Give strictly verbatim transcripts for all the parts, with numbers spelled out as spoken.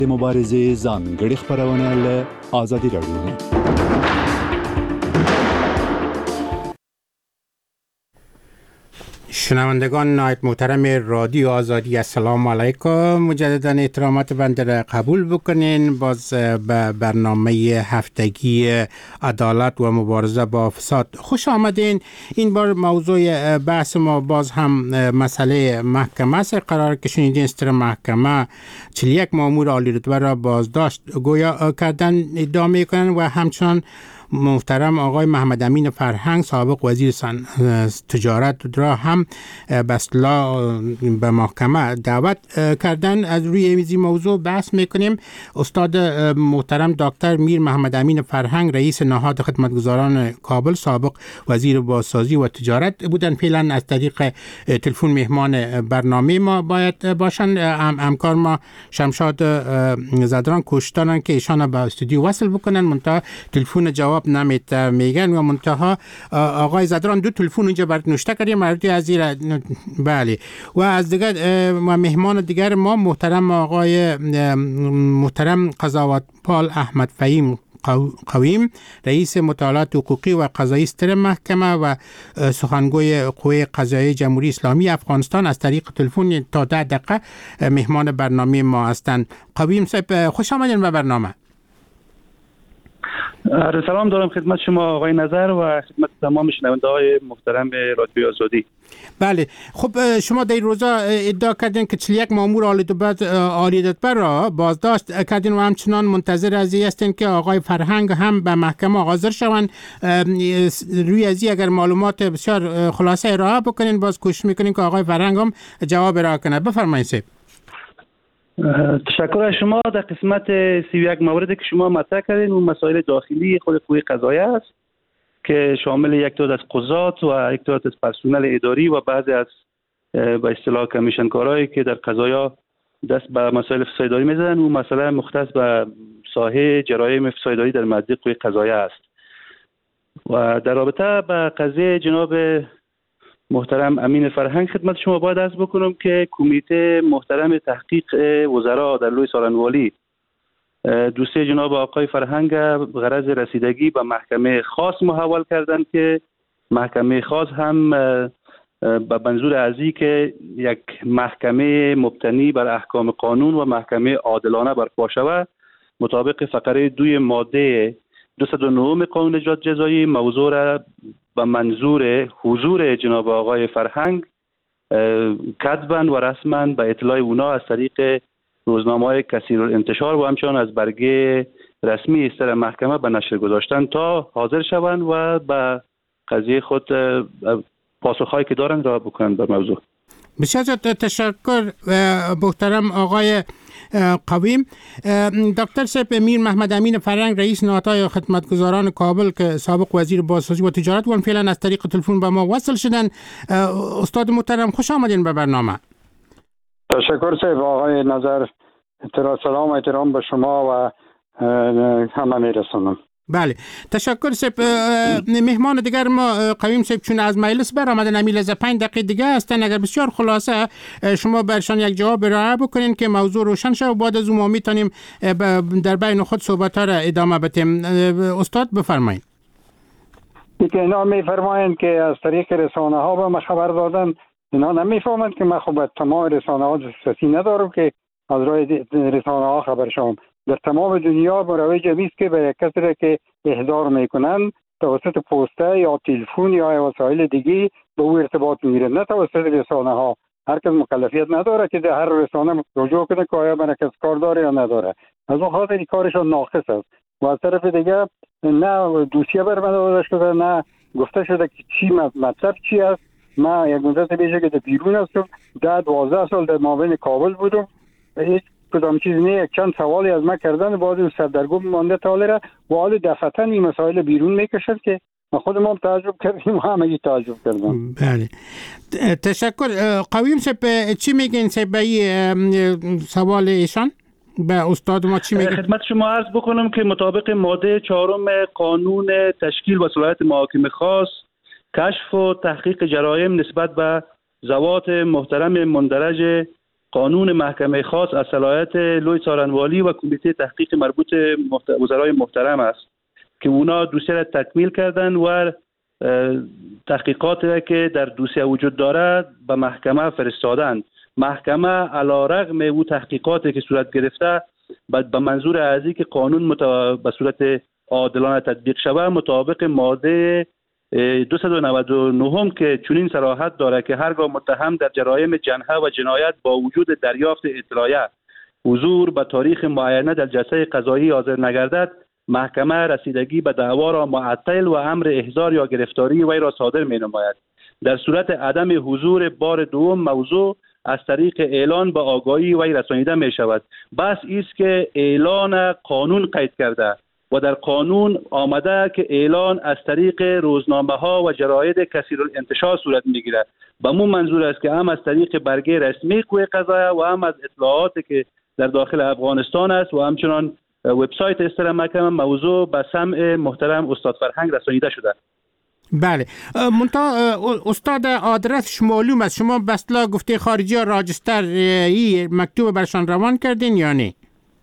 د مبارزې ځانګړې خبرونه له آزادي راډیو نه. شنوندگان نهایت محترم رادیو آزادی، السلام علیکم. مجددا احترامات بنده را قبول بکنین. باز به برنامه هفتگی عدالت و مبارزه با فساد خوش آمدین. این بار موضوع بحث ما باز هم مسئله محکمه است. قرار که شنیدین ستر محکمه چهل و یک مامور عالی رتبه را بازداشت گویا کردن ادعا میکنن و همچنان محترم آقای محمد امین فرهنگ سابق وزیر تجارت را هم به اصطلاح به محکمه دعوت کردن. از روی این موضوع بحث میکنیم. استاد محترم دکتر میر محمد امین فرهنگ رئیس نهاد خدمتگزاران کابل سابق وزیر بازسازی و تجارت بودن. فعلا از طریق تلفن مهمان برنامه ما باید باشند. همکار ما شمشاد زدران کوشتارن که ایشان به استودیو وصل بکنن، منتها تلفن جواب نمیت میگن و منتها آقای زدران دو تلفن اینجا برات نوشته کردیم مردی از زیر. بله. و از دیگر مهمان دیگر ما محترم آقای محترم قضاوتپال احمد فهیم قویم رئیس مطالعات حقوقی و قضایی ستر محکمه و سخنگوی قوه قضایی جمهوری اسلامی افغانستان از طریق تلفن تا ده دقیقه مهمان برنامه ما هستند. قویم صاحب خوش آمدین به برنامه. سلام دارم خدمت شما آقای نظر و خدمت تمام شنونده های محترم رادیو آزادی. بله. خب شما در این روزا ادعا کردین که چهل و یک مامور عالی رتبه را بازداشت کردین و همچنان منتظر از این هستین که آقای فرهنگ هم به محکمه حاضر شوند. روی از این اگر معلومات بسیار خلاصه ارائه بکنین باز کوشش میکنین که آقای فرهنگ هم جواب ارائه کنه. بفرمایید سید. تشکر از شما. در قسمت سی و یک موردی که شما مطرح کردین اون مسائل داخلی خود قوه قضاییه است که شامل یک تعداد از قضات و یک تعداد از پرسنل اداری و بعضی از به اصطلاح کمیشنکارایی که در قضایا دست به مسائل فساد اداری میزنن. اون مسئله مختص به ساحه جرایم فساد اداری در مجلس قوه قضاییه است. و در رابطه با قضیه جناب محترم امین فرهنگ خدمت شما باید عرض بکنم که کمیته محترم تحقیق وزرا در لوی سالنوالی دوسیه جناب آقای فرهنگ غرض رسیدگی به محکمه خاص محول کردند که محکمه خاص هم به منظور ازی که یک محکمه مبتنی بر احکام قانون و محکمه عادلانه برپا شود مطابق فقره دوی ماده دویست و نه قانون اجرات جزایی موضوع را به منظور حضور جناب آقای فرهنگ کتباً و رسماً به اطلاع اونا از طریق روزنامه‌های کثیر الانتشار و همچنان از برگه رسمی استر محکمه به نشر گذاشتن تا حاضر شوند و به قضیه خود پاسخهایی که دارند را بکنند به موضوع. بسیار تشکر محترم آقای قویم. دکتر صاحب میر محمد امین فرهنگ رئیس نهادهای خدمتگزاران کابل که سابق وزیر بازسازی و تجارت و فعلا از طریق تلفن با ما وصل شدن. استاد محترم خوش آمدین به برنامه. تشکر صاحب. آقای نظر سلام و احترام به شما و همه میرسونم. بله تشکر صاحب. مهمان دیگر ما قویم صاحب چون از مجلس برآمدن امیل از پنج دقیقه دیگه هستن. اگر بسیار خلاصه شما برشان یک جواب ارائه بکنین که موضوع روشن شه و بعد از اون ما میتونیم در بین خود صحبت ها را ادامه بدیم. استاد بفرمایید. دیگه اینا میفرمایند که از طریق رسانه ها به ما خبر دادن. اینا نمیفهمند که من خب تمام رسانه ها دسترسی ندارم که از راه رسانه ها خبر شوم. در تمام دنیا مروج است که به یک کسی که احضار میکنن توسط پسته یا تلفن یا وسایل دیگه به او ارتباط میگیرن، نه توسط رسانه ها. هر کس مکلفیت نداره که در هر رسانه رجوع کنه که آیا من کس کار داره یا نداره. از اون خاطر کارشون ناقص است. و از طرف دیگه نه دوسیه بر من داده شده نه گفته شده که چی مطلب چی است. من یک مدت بیشه که در بیرون هستم، ده دوازده سال در مابین کابل بودم، هیچ کدام چیز نه. یک چند سوالی از من کردن بعد اون سردرگم مانده تاله و حال دفعتا این مسائل بیرون میکشد که ما خودم هم تعجب کردیم و همه تعجب کردم. بله تشکر. قویم صاحب چی میگین صاحب این سوال ایشان؟ به استاد ما چی میگه؟ خدمت شما عرض بکنم که مطابق ماده چهارم قانون تشکیل و صلاحیت محاکم خاص کشف و تحقیق جرایم نسبت به ذوات محترم مندرج قانون محکمه خاص از صلاحیت لوی څارنوالی و کمیته تحقیق مربوط وزرای محترم است که اونا دوسیه را تکمیل کردن و تحقیقاتی را که در دوسیه وجود داره به محکمه فرستادن. محکمه علیرغم او تحقیقاتی که صورت گرفته به منظور از اینکه قانون به صورت عادلانه تطبیق شود مطابق ماده دویست و نود و نه که چنین صراحت داره که هرگاه متهم در جرایم جنحه و جنایت با وجود دریافت اطلاعیه حضور به تاریخ معینه در جلسه قضایی حاضر نگردد، محکمه رسیدگی به دعوا را معطل و امر احضار یا گرفتاری وی را صادر می نماید. در صورت عدم حضور بار دوم موضوع از طریق اعلان به آگاهی وی رسانیده می شود. بس است که اعلان قانون قید کرده و در قانون آمده که اعلان از طریق روزنامه ها و جراید کثیرالانتشار صورت می گیرد. به مو منظور است که هم از طریق برگه رسمی قوه قضاییه و هم از اطلاعاتی که در داخل افغانستان است و همچنان وبسایت استر محکمه موضوع به سمع محترم استاد فرهنگ رسانیده شده. بله. منتها استاد آدرسش معلوم است، شما به اصطلاح گفته خارجی ها راجستر ای مکتوب برشان روان کردین یا نه؟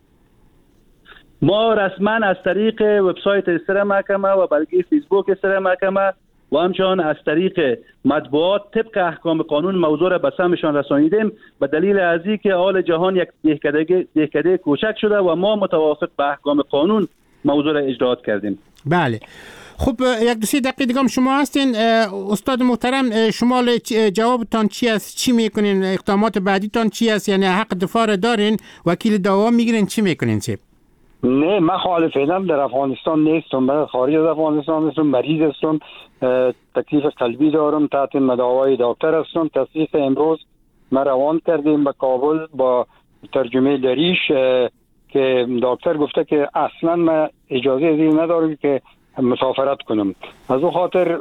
ما رسما از طریق وبسایت استر محکمه و برگه فیسبوک استر محکمه و همچنان از طریق مطبوعات طبق احکام قانون موضوع را به سمعشان رسانیدیم به دلیل از اینکه حال جهان یک دهکده دهکده کوچک شده و ما متوافق با احکام قانون موضوع را اجراات کردیم. بله. خب یک دو سه دقیقه دیگه هم شما هستین. استاد محترم، شما جوابتان چی است؟ چی میکنین؟ اقدامات بعدیتان چی است؟ یعنی حق دفاع دارین؟ وکیل دعوا میگیرین؟ چی میکنین؟ چی؟ نه، من خالف فعلا در افغانستان نیستم. من خارج از افغانستان هستم، مریض هستم، تکلیف قلبی دارم، تحت مداوای دکتر هستم. تصدیق امروز من روان کردیم به کابل با ترجمه دریش که دکتر گفته که اصلا من اجازه ازی ندارم که مسافرت کنم. از اون خاطر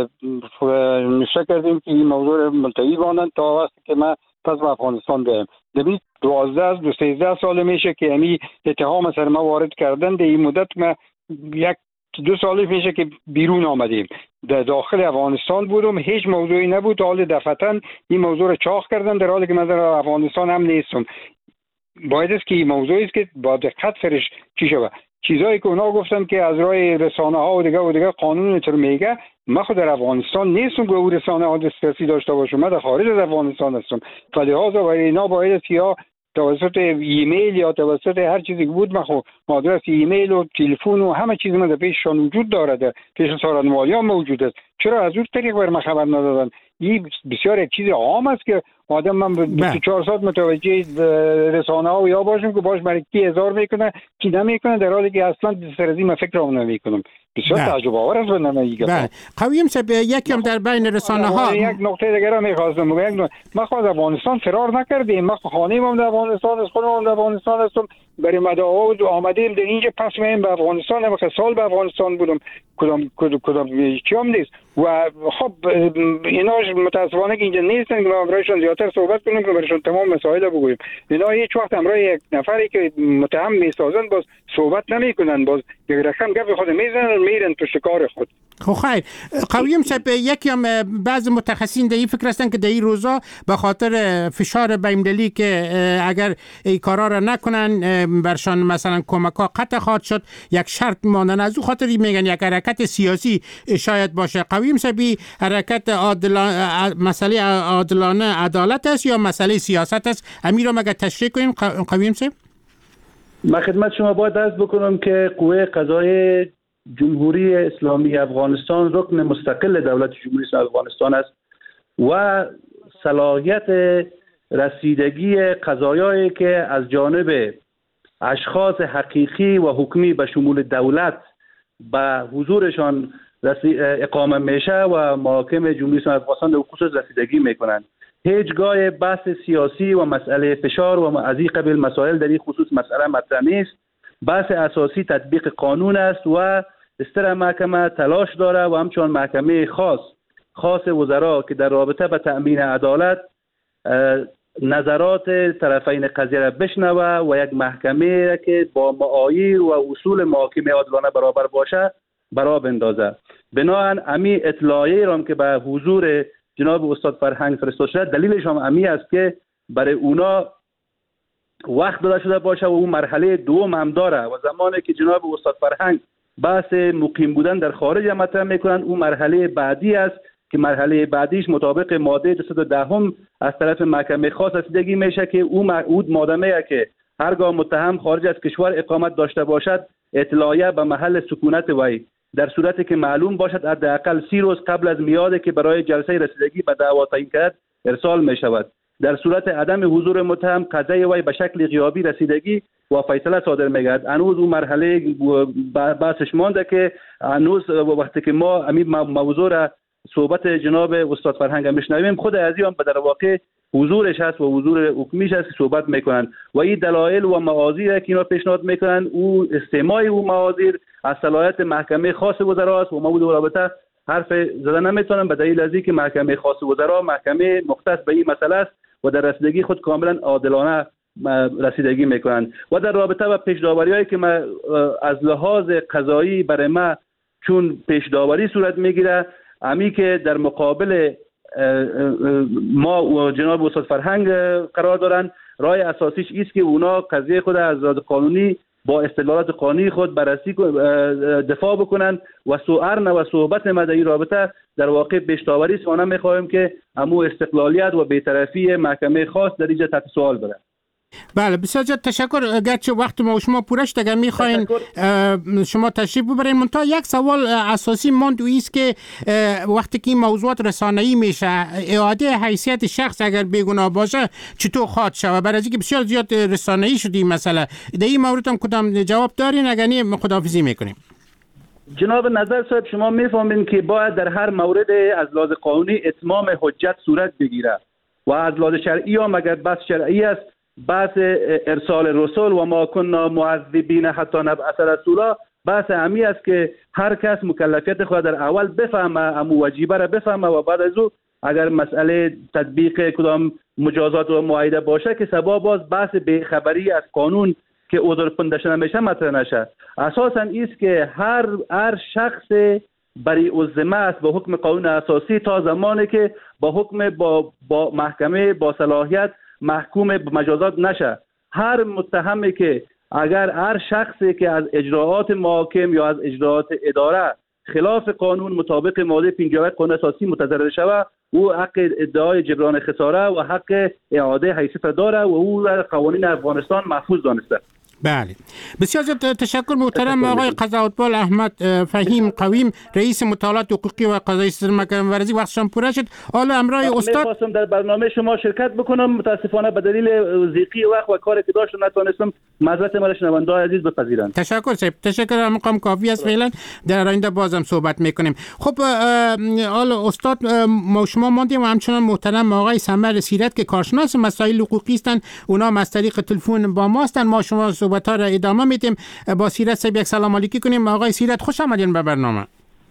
نشه کردیم که این موضوع ملتوی بانند تا وقتی که من پس به افغانستان برم. دبی دوازده دو سیزده سال میشه که امی اتهام سر ما وارد کردن. در این مدت ما یک دو سالی میشه که بیرون آمدیم. در داخل افغانستان بودم، هیچ موضوعی نبود. حال دفعتاً این موضوع رو چاق کردن در حالی که من در افغانستان هم نیستم. باید است که این موضوعی است که با دقت سرش چی شود. چیزایی که اونا گفتن که از راه رسانه ها و دیگه و دیگه قانون اینطور میگه، من خود در افغانستان نیستم که او رسانه ها دسترسی داشته باشم. من در خارج از افغانستان هستم. فلهذا برای اینا باید است یا توسط ایمیل یا توسط هر چیزی که بود، من خب آدرس ایمیل و تلفن و همه چیز من در پیششان وجود داره، در پیش څارنوالي هم موجود است. چرا از اون طریق بر من خبر ندادن؟ این بسیار یک چیز عام است که آدم من بیست و چهار ساعت متوجه رسانه ها و یا باشم که باش برای کی هزار میکنه کی نمیکنه، در حالی که اصلا سر از این من فکر هم نمیکنم. بسیار تعجب آور است بنده میگه. بله. قویم صاحب، یکی هم در بین رسانه ها یک نکته دیگه را میخواستم بگم. ما خود افغانستان فرار نکردیم. ما خانه ما در افغانستان است، خودم در افغانستان هستم. برای مدعا آمدیم در اینجا پس میایم به افغانستان. هم که سال به افغانستان بودم، کدام کدام چیام نیست. و خب اینا متاسفانه که اینجا نیستن که ما برایشون زیادتر صحبت کنیم که برایشون تمام مسائل بگوییم. اینا هیچ وقت همراه یک نفری که متهم میسازن باز صحبت نمیکنن، باز یک رقم گپ خود میزنن میرن تو شکار خود. خب خیر. قویم صاحب، یکی هم بعض متخصصین در این فکر هستن که در این روزا به خاطر فشار بین‌المللی که اگر این کارا را نکنن برشان مثلا کمک‌ها قطع خواهد شد، یک شرط مانند از اون خاطر میگن یک حرکت سیاسی شاید باشه. قویم صاحب، حرکت عادلانه مسئله عادلانه عدالت است یا مسئله سیاست است؟ امیر رو مگه تشریح کنیم قویم صاحب؟ من خدمت شما باید عرض بکنم که قوه قضاییه جمهوری اسلامی افغانستان رکن مستقل دولت جمهوری اسلامی افغانستان است و صلاحیت رسیدگی قضایایی که از جانب اشخاص حقیقی و حکمی به شمول دولت به حضورشان اقامه میشه و محاکم جمهوری اسلامی افغانستان در خصوص رسیدگی میکنند. هیچگاه بحث سیاسی و مسئله فشار و از این قبیل مسائل در این خصوص مسئله مطرح نیست. بحث اساسی تطبیق قانون است و استر محکمه تلاش داره و همچنان محکمه خاص خاص وزرا که در رابطه به تأمین عدالت نظرات طرفین قضیه را بشنوه و یک محکمه که با معاییر و اصول محاکمه عادلانه برابر باشه برا بندازه. بنابراین امی اطلاعیه را که به حضور جناب استاد فرهنگ فرستاده شده، دلیلش هم امی است که برای اونا وقت داده شده باشه و اون مرحله دوم هم داره و زمانی که جناب استاد فرهنگ بحث مقیم بودن در خارج مطرح میکنن، اون مرحله بعدی است که مرحله بعدیش مطابق ماده دویست و ده هم از طرف محکمه خاص رسیدگی میشه که اون اون ماده میگه که هرگاه متهم خارج از کشور اقامت داشته باشد اطلاعیه به محل سکونت وی در صورتی که معلوم باشد حداقل سی روز قبل از میادی که برای جلسه رسیدگی به دعوا تعیین کرد ارسال می شود. در صورت عدم حضور متهم قضیه وی به شکل غیابی رسیدگی و فیصله صادر میگرد. هنوز اون مرحله بحثش مانده که هنوز وقتی که ما همین موضوع را صحبت جناب استاد فرهنگ میشنویم خود عزیزان به در واقع حضورش هست و حضور حکمیش هست که صحبت میکنن و این دلایل و معاذیر که اینا پیشنهاد میکنن او استماع او معاذیر از صلاحیت محکمه خاص وزرا است و ما در رابطه حرف زدن نمیتونم به دلیل از اینکه محکمه خاص وزرا محکمه مختص به این مسئله است و در رسیدگی خود کاملا عادلانه رسیدگی میکنن و در رابطه با پیش‌داوری‌هایی که ما از لحاظ قضایی برای ما چون پیش‌داوری صورت میگیره امی که در مقابل ما و جناب استاد فرهنگ قرار دارن رای اساسیش است که اونا قضیه خود از راه قانونی با استدلالات قانونی خود بررسی دفاع بکنن و سوء و صحبت ما در این رابطه در واقع پیش‌داوری است و ما می‌خواهیم که امو استقلالیت و بی‌طرفی محکمه خاص در اینجا تحت سوال بره. بله بسیار زیاد تشکر. گرچه وقت ما و شما پوره شد اگر میخواین شما تشریف ببرین منتها یک سوال اساسی ماند و ایست که وقتی که این موضوعات رسانه‌ای میشه اعاده حیثیت شخص اگر بیگناه باشه چطور خواهد شود؟ برای اینکه بسیار زیاد رسانه‌ای شد این مسئله در این مورد هم کدام جواب دارین؟ اگر نه خداحافظی میکنیم. جناب نظر صاحب شما میفهمین که باید در هر مورد از لحاظ قانونی اتمام حجت صورت بگیره و از لحاظ شرعی هم اگر بحث شرعی است بحث ارسال رسول و ما کنا معذبین حتی نبعث رسولا بحث امی است که هر کس مکلفیت خود در اول بفهمه امو واجبه را بفهمه و بعد از او اگر مسئله تطبیق کدام مجازات و معایده باشه که سبب باز بحث بیخبری از قانون که عذر پندشته نمیشه مطرح نشه. اساسا است که هر هر شخص برای الذمه است با حکم قانون اساسی تا زمانی که با حکم با, با محکمه با صلاحیت محکوم به مجازات نشه. هر متهمی که اگر هر شخصی که از اجراعات محاکم یا از اجراعات اداره خلاف قانون مطابق ماده پنجاه و یک قانون اساسی متضرر شود او حق ادعای جبران خساره و حق اعاده حیثیت داره و او در قوانین افغانستان محفوظ دانسته. بله بسیار زیاد تشکر محترم آقای قضاوتبال احمد فهیم قویم رئیس مطالعات حقوقی و قضایی صدر محکمه ورزی. وقتشان پوره شد. حالا امرای استاد می‌خواستم در برنامه شما شرکت بکنم متاسفانه به دلیل ضیقی وقت و کاری که داشتم نتونستم. معذرت مرا شنونده‌های عزیز بپذیرند. تشکر صاحب تشکر. مقام کافی است فعلا در آینده بازم صحبت میکنیم. خب حالا استاد ما شما ماندیم و همچنان محترم آقای سمر سیرت که کارشناس مسائل حقوقی هستند اونا از طریق تلفن با ما هستند. ما شما صحبت‌ها را ادامه میدیم. با سیرت صاحب یک سلام علیکی کنیم. آقای سیرت خوش آمدین به برنامه.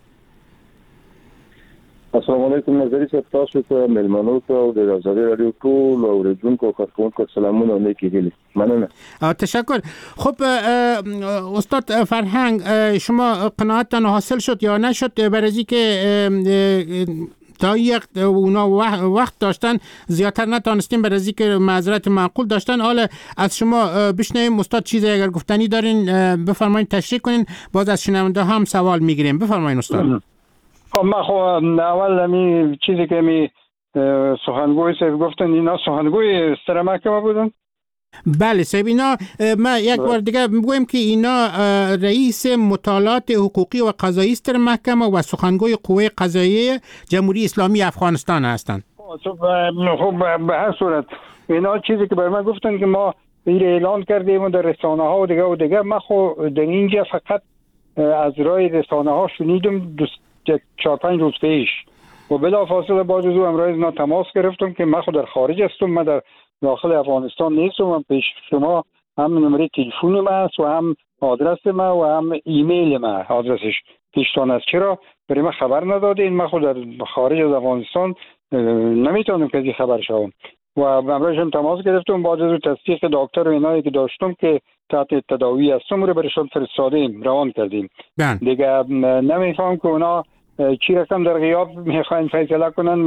السلام علیکم نظری صاحب تاسو ته ملمنو ته او د آزادي رادیو ټول اوریدونکو کارکونکو سلامونه او نیکی هیلې. مننه. تشکر. خب استاد فرهنگ شما قناعتتان حاصل شد یا نشد برای اینکه تا یک اونا وقت داشتن زیادتر نتانستیم برای اینکه معذرت معقول داشتن. حالا از شما بشنویم استاد چیزی اگر گفتنی دارین بفرمایید تشریح کنین باز از شنونده هم سوال میگیریم. بفرمایید استاد. خب من خب اول می چیزی که می سخنگوی صاحب گفتن اینا سخنگوی ستره محکمه بودن. بله صاحب اینا ما یک بار دیگه میگویم که اینا رئیس مطالعات حقوقی و قضایی ستر محکمه و سخنگوی قوه قضاییه جمهوری اسلامی افغانستان هستند. خب به هر صورت اینا چیزی که برای من گفتن که ما این اعلان کردیم در رسانه ها و دیگه و دیگه من خب در اینجا فقط از رای رسانه ها شنیدم چهار پنج روز پیش و بلافاصله بعد از او امروز اینا تماس گرفتم که من خود در خارج هستم، من در داخل افغانستان نیستم. من پیش شما هم نمره تلفن ما است و هم آدرس ما و هم ایمیل ما آدرسش پیشتان است. چرا برای من خبر ندادین؟ من خود در خارج از افغانستان نمیتونم که خبر شوم و امروز هم تماس گرفتم بعد از تصدیق دکتر و اینایی که داشتم که تحت تداوی هستم رو برایشان فرستادیم روان کردیم. دیگه نمیفهم که اونا چی رقم در غیاب میخواین فیصله کنن. ما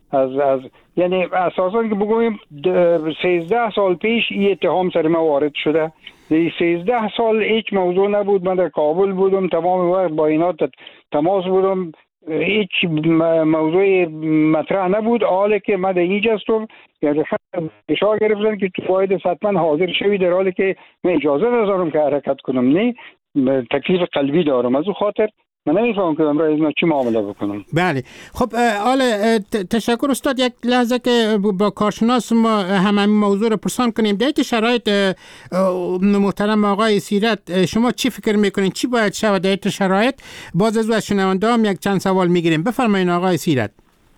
از از یعنی اساسا که بگوییم سیزده سال پیش این اتهام سر ما وارد شده. سیزده سال هیچ موضوع نبود. من در کابل بودم، تمام وقت با اینا تماس بودم، هیچ موضوع مطرح نبود. حالی که من در اینجا هستم یعنی فشار گرفتن که تو باید حتما حاضر شوی، در حالی که من اجازه ندارم که حرکت کنم. نه تکلیف قلبی دارم، از اون خاطر من نمیفهم که امروز اینا چی معامله بکنم. بله خب حالا تشکر استاد. یک لحظه که با کارشناس ما همین موضوع رو پرسان کنیم. در این شرایط محترم آقای سیرت، شما چی فکر میکنین چی باید شود در این شرایط؟ باز از از شنونده هم یک چند سوال میگیریم. بفرمایید آقای سیرت.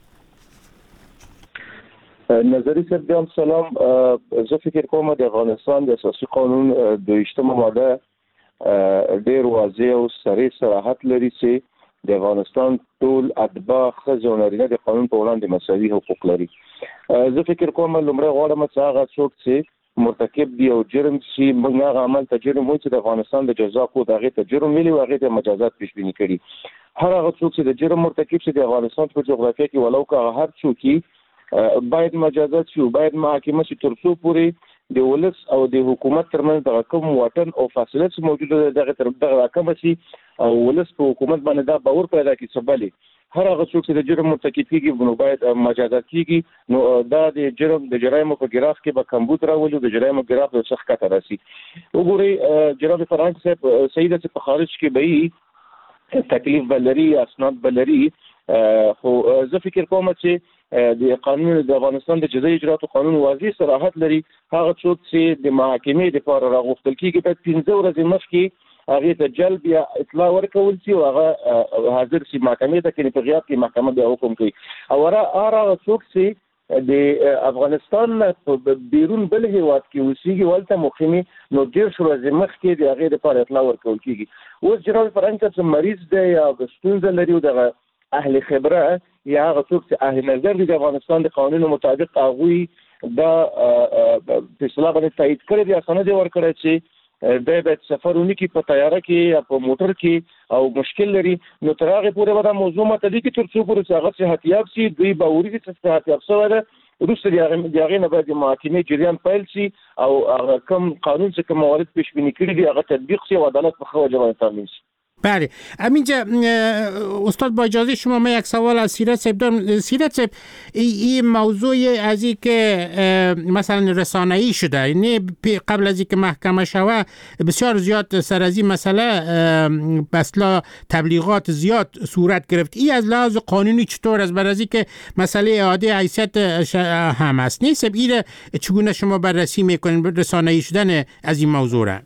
نظری سر سلام. زه فکر کوم د افغانستان د اساسي قانون دویشتمه ماده ډیر واضح او صریح صراحت لري چې د افغانستان ټول اتباع ښځې او نارینه د قانون په وړاندې مساوي حقوق لري. زه فکر کوم لومړی غواړم چې هغه څوک چې مرتکب دی او جرم چې موږ هغه عمل ته جرم وایو چې د افغانستان د جزا کود هغې ته جرم ویلي او هغې ته مجازات پیشبیني کړي. هر هغه څوک چې د جرم مرتکب شي د افغانستان په جغرافیه کې ولو که هر څوک باید مجازات شي او باید محاکمه شي تر څو پورې د ولس او د حکومت ترمنځ دغه کوم واټن او فاصله چې موجوده ده دغه تر دغه راکمه شي او ولس په حکومت باندې دا باور پیدا کړي چې بلې هر هغه څوک چې د جرم مرتکب کیږي نو باید مجازات کیږي. نو دا د جرم د جرایمو په ګراف کې به کمبود راولي او د جرایمو ګراف د څخه کته راسي. وګورئ جناب فرانس صاحب سیده چې په خارج کې به تکلیف بلري اسناد بلري، خو زه فکر کوم چې د قانون د افغانستان د جزایي اجراتو قانون واضح صراحت لري. هغه څوک چې د محاکمې لپاره راغوښتل کیږي باید پنځه ورځې مخکې هغه ته جلب یا اطلاع ورکول شي او هغه حاضر شي محکمې ته، کې په غیاب کې محکمه بیا حکم کوي. او هغه څوک چې د افغانستان په بیرون بل هیواد کې اوسېږي ولته مقیمي نو ډېر ورځې مخکې د هغې لپاره اطلاع ورکول کیږي. اوس جناب فرانس صاحب مریض دی یا ستونزه لري او دغه اهل خبره یا هغه څوک چې اهل نظر دي د افغانستان د قانونو مطابق هغوی دا په اصطلاح باندې تایید کړی دی، اسانه دی ورکړی چې دی باید سفر ونکړي په طیاره کې یا په موټر کې او مشکل لري. نو تر هغې پورې به دا موضوع ماته دي چې تر څو پورې چې هغه صحتیاب شي، دوی باوري دي چې صحتیاب شوی ده، وروسته د هغې نه باید د محاکمې جریان پیل شي او هغه کوم قانون چې کوم موارد پیش بیني کړي دي هغه تطبیق شي او عدالت په ښه وجه باندې تامین شي. بله همینجا استاد با اجازه شما من یک سوال از سیرت صاحب دارم. سیرت صاحب این موضوع از این که مثلا رسانه‌ای شده، یعنی قبل از اینکه محکمه شوه بسیار زیاد سر از این مسئله بسلا تبلیغات زیاد صورت گرفت. این از لحاظ قانونی چطور است؟ برای اینکه مسئله اعاده حیثیت هم است نیست، این چگونه شما بررسی میکنین رسانه‌ای شدن از این موضوع را؟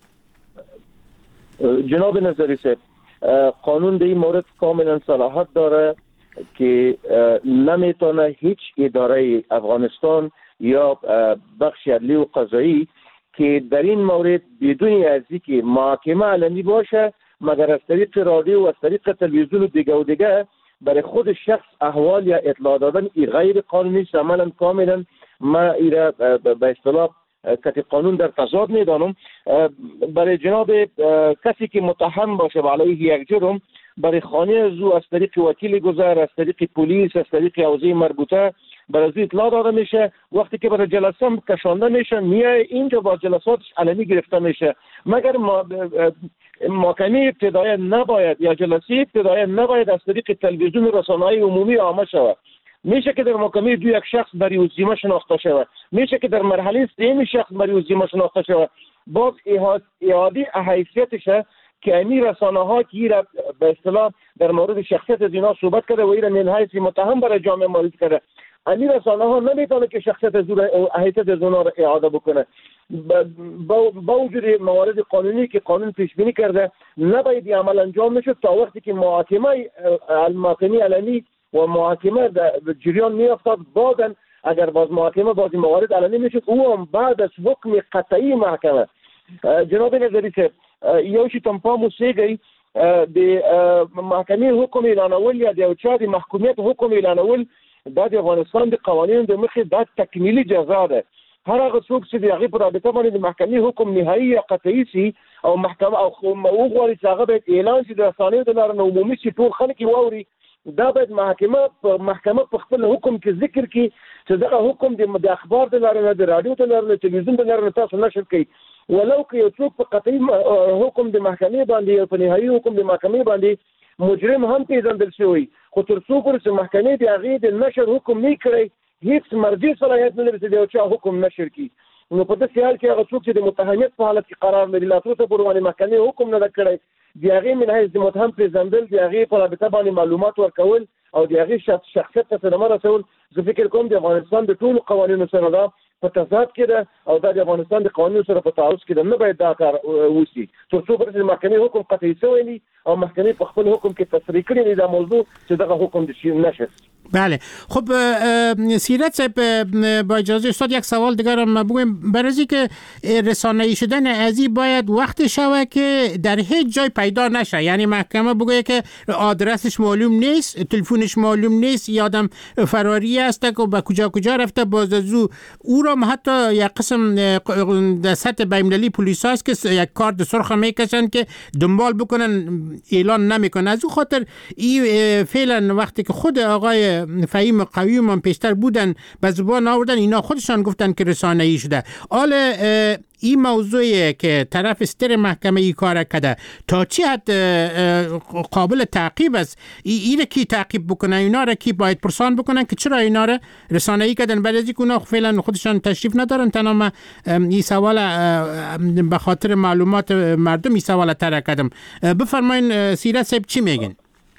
جناب نظری صاحب قانون در این مورد کاملا صلاحیت داره که نمیتونه هیچ اداره افغانستان یا بخش عدلی و قضایی که در این مورد بدون از اینکه محاکمه علنی باشه مگر از طریق رادیو و از طریق تلویزیون و دیگه و دیگه برای خود شخص احوال یا اطلاع دادن ای غیر قانونی است. عملا کاملا ما ایره به اصطلاح کتی قانون در تضاد میدانم. برای جناب کسی که متهم باشه علیه یک جرم برای خانه از او از طریق وکیل گذر، از طریق پلیس، از طریق حوزه مربوطه برای از اطلاع داده میشه. وقتی که برای جلسه کشانده میشه میای اینجا با جلساتش علنی گرفته میشه. مگر محکمه ابتدایی نباید یا جلسه ابتدایی نباید از طریق تلویزیون رسانه‌های عمومی عامه شود. میشه که در محکمه دو یک شخص برای وزیمه شناخته شود، میشه که در مرحله سوم شخص برای وزیمه شناخته شود. باز اعاده حیثیتش که امی رسانه ها که به اصطلاح در مورد شخصیت از اینا صحبت کرده و اینا من حیث متهم برای جامعه معرفی کرده، امی رسانه ها نمیتونه که شخصیت از حیثیت از اونا را اعاده بکنه. با وجود موارد قانونی که قانون پیش بینی کرده نباید این عمل انجام نشد تا وقتی که محاکمه المحاکمه علنی و محاکمه در جریان می افتاد. بعداً اگر باز محاکمه بازی موارد علنی میشد او هم بعد از حکم قطعی محکمه. جناب نظری صاحب یوشی تنپا موسیقی د محکمه حکم اعلانول یا د یو چا د محکومیت حکم اعلانول دا د افغانستان د قوانینو د مخې دا تکمیلي جزا ده. هر هغه څوک چې د هغې په رابطه باندې د محکمې حکم نهایي یا قطعي سي او محکمه او وغواړي چې هغه باید اعلان شي د رسنیو د لارې نه عمومي شي، ټول خلک یې واوري دا باید محکمه محکمه په خپل حکم کې ذکر کړي چې دا حکم د اخبار د لارې د رادیو د لارې د تلویزیون د لارې تاسو نشر کړئ ولو که یو څوک په قطعي حکم د محکمې باندې په نهایي حکم د محکمې باندې مجرم هم پیژندل شوی خو تر څو پورې چې محکمې د هغې د نشر حکم نه کړی هیڅ مرجع صلاحیت نه لري چې د یو چا حکم نشر کړي نو په داسې حال کې هغه څوک چې د متهمیت په حالت کې قرار لري لا تر اوسه پورې باندې محکمې حکم نه ده کړی د هغې من حیث د متهم پېژندل د هغې په رابطه باندې معلومات ورکول او د هغې شخصیت ته صدمه رسول زه فکر کوم د افغانستان د ټولو قوانینو سره ده په تضاد کې ده او دا د افغانستان د قوانینو سره په تعارض کې ده نه باید دا کار وشي تر څو پورې چې محکمې حکم قطعي شوی وي او محکمې په خپل حکم کې تصریح کړی وي دا موضوع چې دغه حکم د نشر. بله خب سیرت صاحب با اجازه استاد یک سوال دیگر هم بگویم برای که رسانه‌ای شدن ازی باید وقت شوه که در هیچ جای پیدا نشه یعنی محکمه بگویه که آدرسش معلوم نیست تلفنش معلوم نیست یادم فراری است که به کجا کجا رفته باز از او را حتی یک قسم در سطح بین‌المللی پلیس هست که یک کارت سرخ میکشن که دنبال بکنن اعلان نمیکنن از او خاطر این فعلا وقتی که خود آقای فهیم قویم هم پیشتر بودن به زبان آوردن اینا خودشان گفتن که رسانه‌ای شده حال این موضوعی که طرف ستر محکمه ای کار کرده تا چی حد قابل تعقیب است این کی تعقیب بکنن اینا را کی باید پرسان بکنن که چرا اینا را رسانه‌ای کردن بعد از اینکه اونا فعلا خودشان تشریف ندارن تنها این سوال به خاطر معلومات مردم این سوال طرح کردم بفرمایید سیرت صاحب چی میگن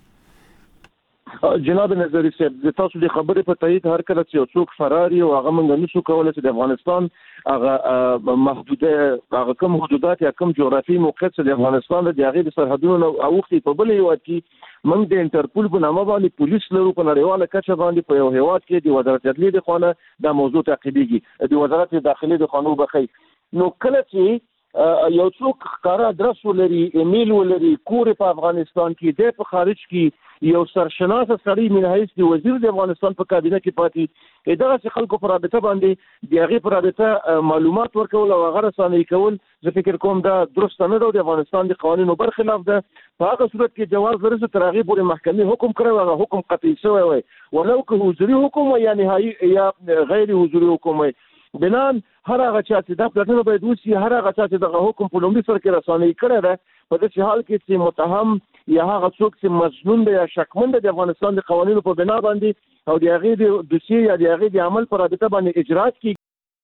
جناب نظری صاحب د تاسو د خبرې په تایید هر کله چې یو څوک فراری او هغه موږ نشو کولای چې د افغانستان هغه محدوده هغه کوم حدودات یا کوم جغرافي موقعیت چې د افغانستان د هغې د سرحدونو اوښتي په بل هیواد کې موږ د انټرپول په نامه باندې پولیس لرو په نړیواله کچه باندې په یو هیواد کې د وزارت عدلیې د خوا نه دا موضوع تعقیبېږي د وزارت داخلي د خوا نه وبخئ نو کله چې یو څوک ښکاره ادرس ولري ایمیل ولري کور په افغانستان کې دی په خارج کې یو سرشناسه سړی من حیث د وزیر د افغانستان په کابینه کې پاتې دغسې خلکو په رابطه باندې د هغې په رابطه معلومات ورکول او هغه رسانه‌ای کول زه فکر کوم دا درسته نه ده او د افغانستان د قوانینو برخلاف ده په هغه صورت کې جواز لري چې تر هغې پورې محکمې حکم کړی هغه حکم قطعي شوی وی ولو که حضوري حکم وي یا نهایي یا غیر حضوري حکم وي بنان هر هغه چا چې دا پلټنه باید وشي هر هغه چا چې دغه حکم په لومړي سر کې رسانه‌ای کړی ده په داسې حال کې چې متهم یا هغه څوک چې مظنون دی یا شکمن دی د افغانستان د قوانینو په بنا باندې او د هغې د دوسیې یا د هغې د عمل په رابطه باندې اجرات کېږي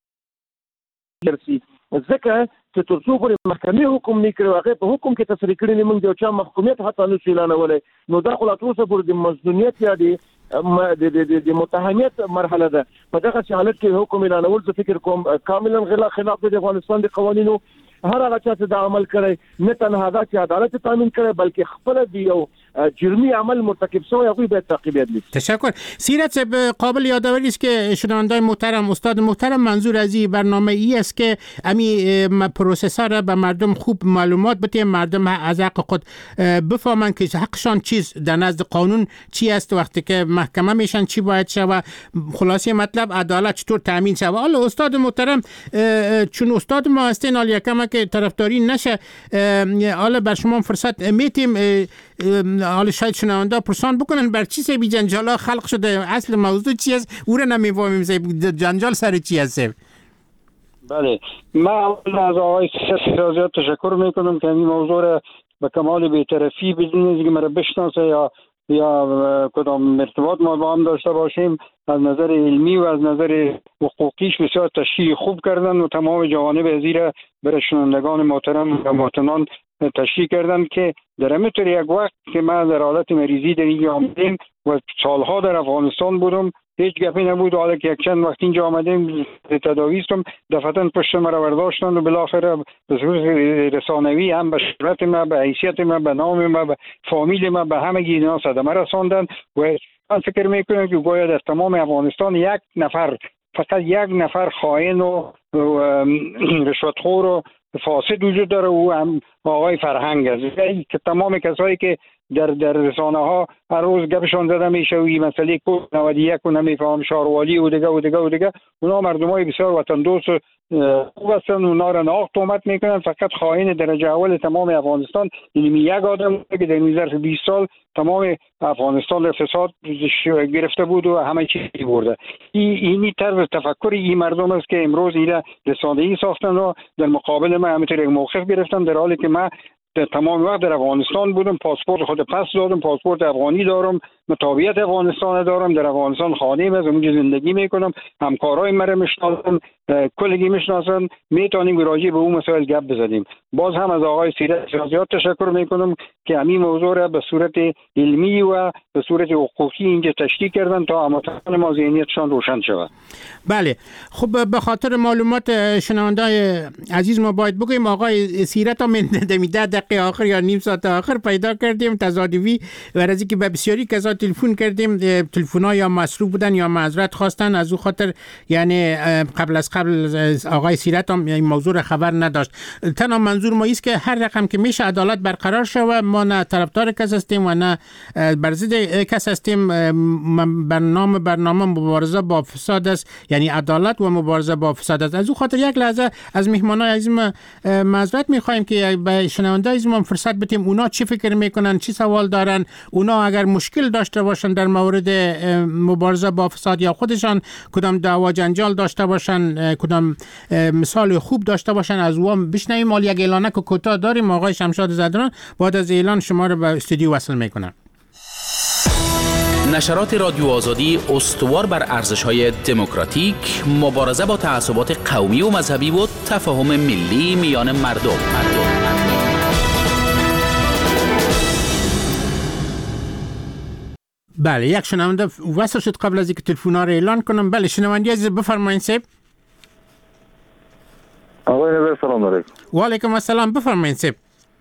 ځکه چې تر څو پورې محکمې حکم نه کړی هغې په حکم کې تصریح کړي نه موږ د یو چا محکومیت حتی نشو اعلانولی نو دا خو لا تر اوسه پورې د مظنونیت یا د د متهمیت مرحله ده په دغه حالت کې حکم اعلانول زه فکر کوم کاملا خلاف د افغانستان د قوانینو هر هغه چا چې دا عمل کړی نه تنها دا چې عدالت تامین کړی بلکې خپل دی یو جرمی عمل مرتکب شوی هغوی باید تعقیبیت لیست. تشکر. سیرت صاحب قابل یادآوری است که شنوندگان محترم استاد محترم منظور از این برنامه ای است که امی پروسسور به مردم خوب معلومات بده مردم از حق خود بفهمن که حقشان چیز در نزد قانون چی است وقتی که محکمه میشن چی باید شود خلاصه مطلب عدالت چطور تامین شود. حالا استاد محترم چون استاد ما هستین حالا یکم که طرفداری نشه حالا بر شما فرصت میتیم حالا شاید شنونده پرسان بکنن بر چی سبی جنجالا خلق شده اصل موضوع چی است او را نمیفهمیم سبی جنجال سر چی است سبی. بله من از آقای سیاست تشکر میکنم که این موضوع را به کمال بی‌طرفی بدون اینکه مرا بشناسه یا یا کدام ارتباط ما با هم داشته باشیم از نظر علمی و از نظر حقوقیش بسیار تشریح خوب کردن و تمام جوانب ازی را برای شنوندگان محترم و محترمان تشریح کردن که در همه طور یک وقت که من در حالت مریضی در اینجا آمدیم و سالها در افغانستان بودم هیچ گپی نبود حالا که یک چند وقت اینجا آمدیم تداوی استم دفعتاً پشت مرا برداشتن و بالاخره به صورت رسانوی هم به شهرت ما به حیثیت ما به نام ما به فامیل ما به همه اینا صدمه رساندن و من فکر میکنم که گویا در تمام افغانستان یک نفر فقط یک نفر خائن و رشوتخور و فاسد وجود داره و هم آقای فرهنگ است که تمام کسایی که در در رسانه ها هر روز گپشان زده میشه و این مسئله کووید نود و یک و نمیفهم شاروالی و دیگه و دیگه و دیگه. اونا مردمای بسیار وطن دوست خوب هستن، اونا را ناق تهمت میکنن. فقط خائن درجه اول تمام افغانستان اینمی یک آدم که در این ظرف بیست سال تمام افغانستان را فساد گرفته بود و همه چیزی برده. این اینی طرز تفکر این مردم است که امروز اینا رسانه‌ای ساختن و در مقابل ما همینطور یک موقف گرفتن، در حالی که من در تمام وقت در افغانستان بودم، پاسپورت خود پس دادم، پاسپورت افغانی دارم، مطابقت افغانستان دارم، در افغانستان خانه ام، از اونجا زندگی میکنم، همکارای مرا میشناسن، کلگی میشناسن، میتونیم راجع به اون مسائل گپ بزنیم. باز هم از آقای سیرت زیاد تشکر میکنم که همین موضوع را به صورت علمی و به صورت حقوقی اینجا تشریح کردن تا هموطنان ما ذهنیتشان روشن شود. بله، خب به خاطر معلومات شنوندای عزیز ما باید بگویم آقای سیرت هم ده دقیقه آخر یا نیم ساعت آخر پیدا کردیم تصادفی، و از اینکه به بسیاری کسا تلفن کردیم، تلفن‌ها یا مصروف بودن یا معذرت خواستن، از او خاطر یعنی قبل از قبل آقای سیرت هم این موضوع را خبر نداشت. تنها منظور ما است که هر رقم که میشه عدالت برقرار شود. ما نه طرفدار کس هستیم و نه بر ضد کس هستیم. برنامه برنامه مبارزه با فساد است، یعنی عدالت و مبارزه با فساد است. از او خاطر یک لحظه از مهمانای عزیز معذرت می‌خوایم که به شنوندای عزیز ما فرصت بدیم اونا چی فکر میکنن، چی سوال دارن، اونا اگر مشکل داشته باشن در مورد مبارزه با فساد یا خودشان کدام دعوا جنجال داشته باشن، کدام مثال خوب داشته باشن، از اون بشنویم. مال یک اعلانه که کوتاه داریم. آقای شمشاد زدران بعد از اعلان شما رو به استودیو وصل میکنن. نشرات رادیو آزادی استوار بر ارزش‌های دموکراتیک، مبارزه با تعصبات قومی و مذهبی و تفاهم ملی میان مردم. مردم. بله، یک شنونده وصل شد قبل از اینکه تلفن‌ها رو اعلان کنم. بله شنونده عزیز بفرمایید سیب. آقای نظر سلام علیکم. و علیکم السلام، بفرمایید سیب.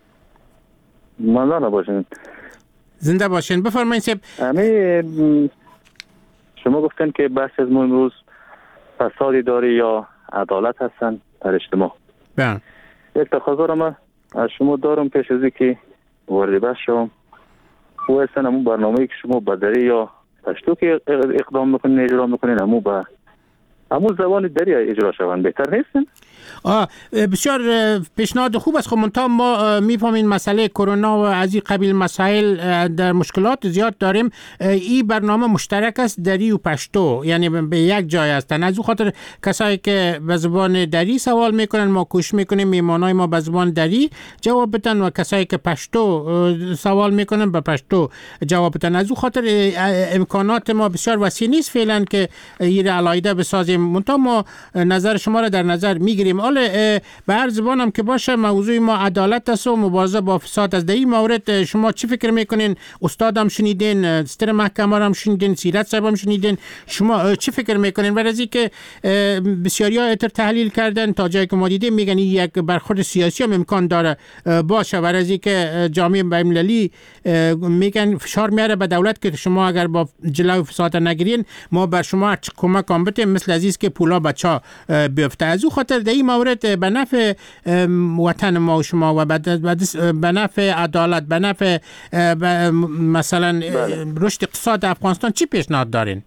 ممنون باشین. زنده باشین، بفرمایید سیب. همین شما گفتن که بحث از ما امروز فساد داری یا عدالت هستن در اجتماع. بله. یک تقاضا ما از شما دارم پیش از اینکه وارد بحث شم. و اصلا همون برنامه‌ای که شما با دری یا پشتو که اقدام میکنین اجرا میکنین همون با همون زبان دری اجرا شوند بهتر نیستن؟ آه بسیار پیشنهاد خوب است. خب منتها ما میفهمیم مسئله کرونا و از این قبیل مسائل در مشکلات زیاد داریم. این برنامه مشترک است دری و پشتو، یعنی به یک جای هستن. از اون خاطر کسایی که به زبان دری سوال میکنن ما کوشش میکنیم میمانای ما به زبان دری جواب بدن و کسایی که پشتو سوال میکنن به پشتو جواب بدن. از اون خاطر امکانات ما بسیار وسیع نیست فعلا که این علایده بسازیم. منتها ما نظر شما را در نظر میگیریم. حالا به هر زبان هم که باشه موضوع ما عدالت است و مبارزه با فساد است. در این مورد شما چی فکر میکنین؟ استاد هم شنیدین، ستر محکمه هم شنیدین، سیرت صاحب هم شنیدین، شما چی فکر میکنین؟ ورزی که بسیاری ها اتر تحلیل کردن تا جایی که ما دیدیم میگن یک برخورد سیاسی هم امکان داره باشه. ورزی که جامعه بین‌المللی میگن فشار میاره به دولت که شما اگر با جلوی فساد نگیرین ما بر شما کمک هم بتیم، مثل عزیز که پولا بچا بیفته. از او خاطر در این مورد به نفع وطن ما و شما و به نفع عدالت، به نفع مثلا رشد اقتصاد افغانستان چی پیشنهاد دارین؟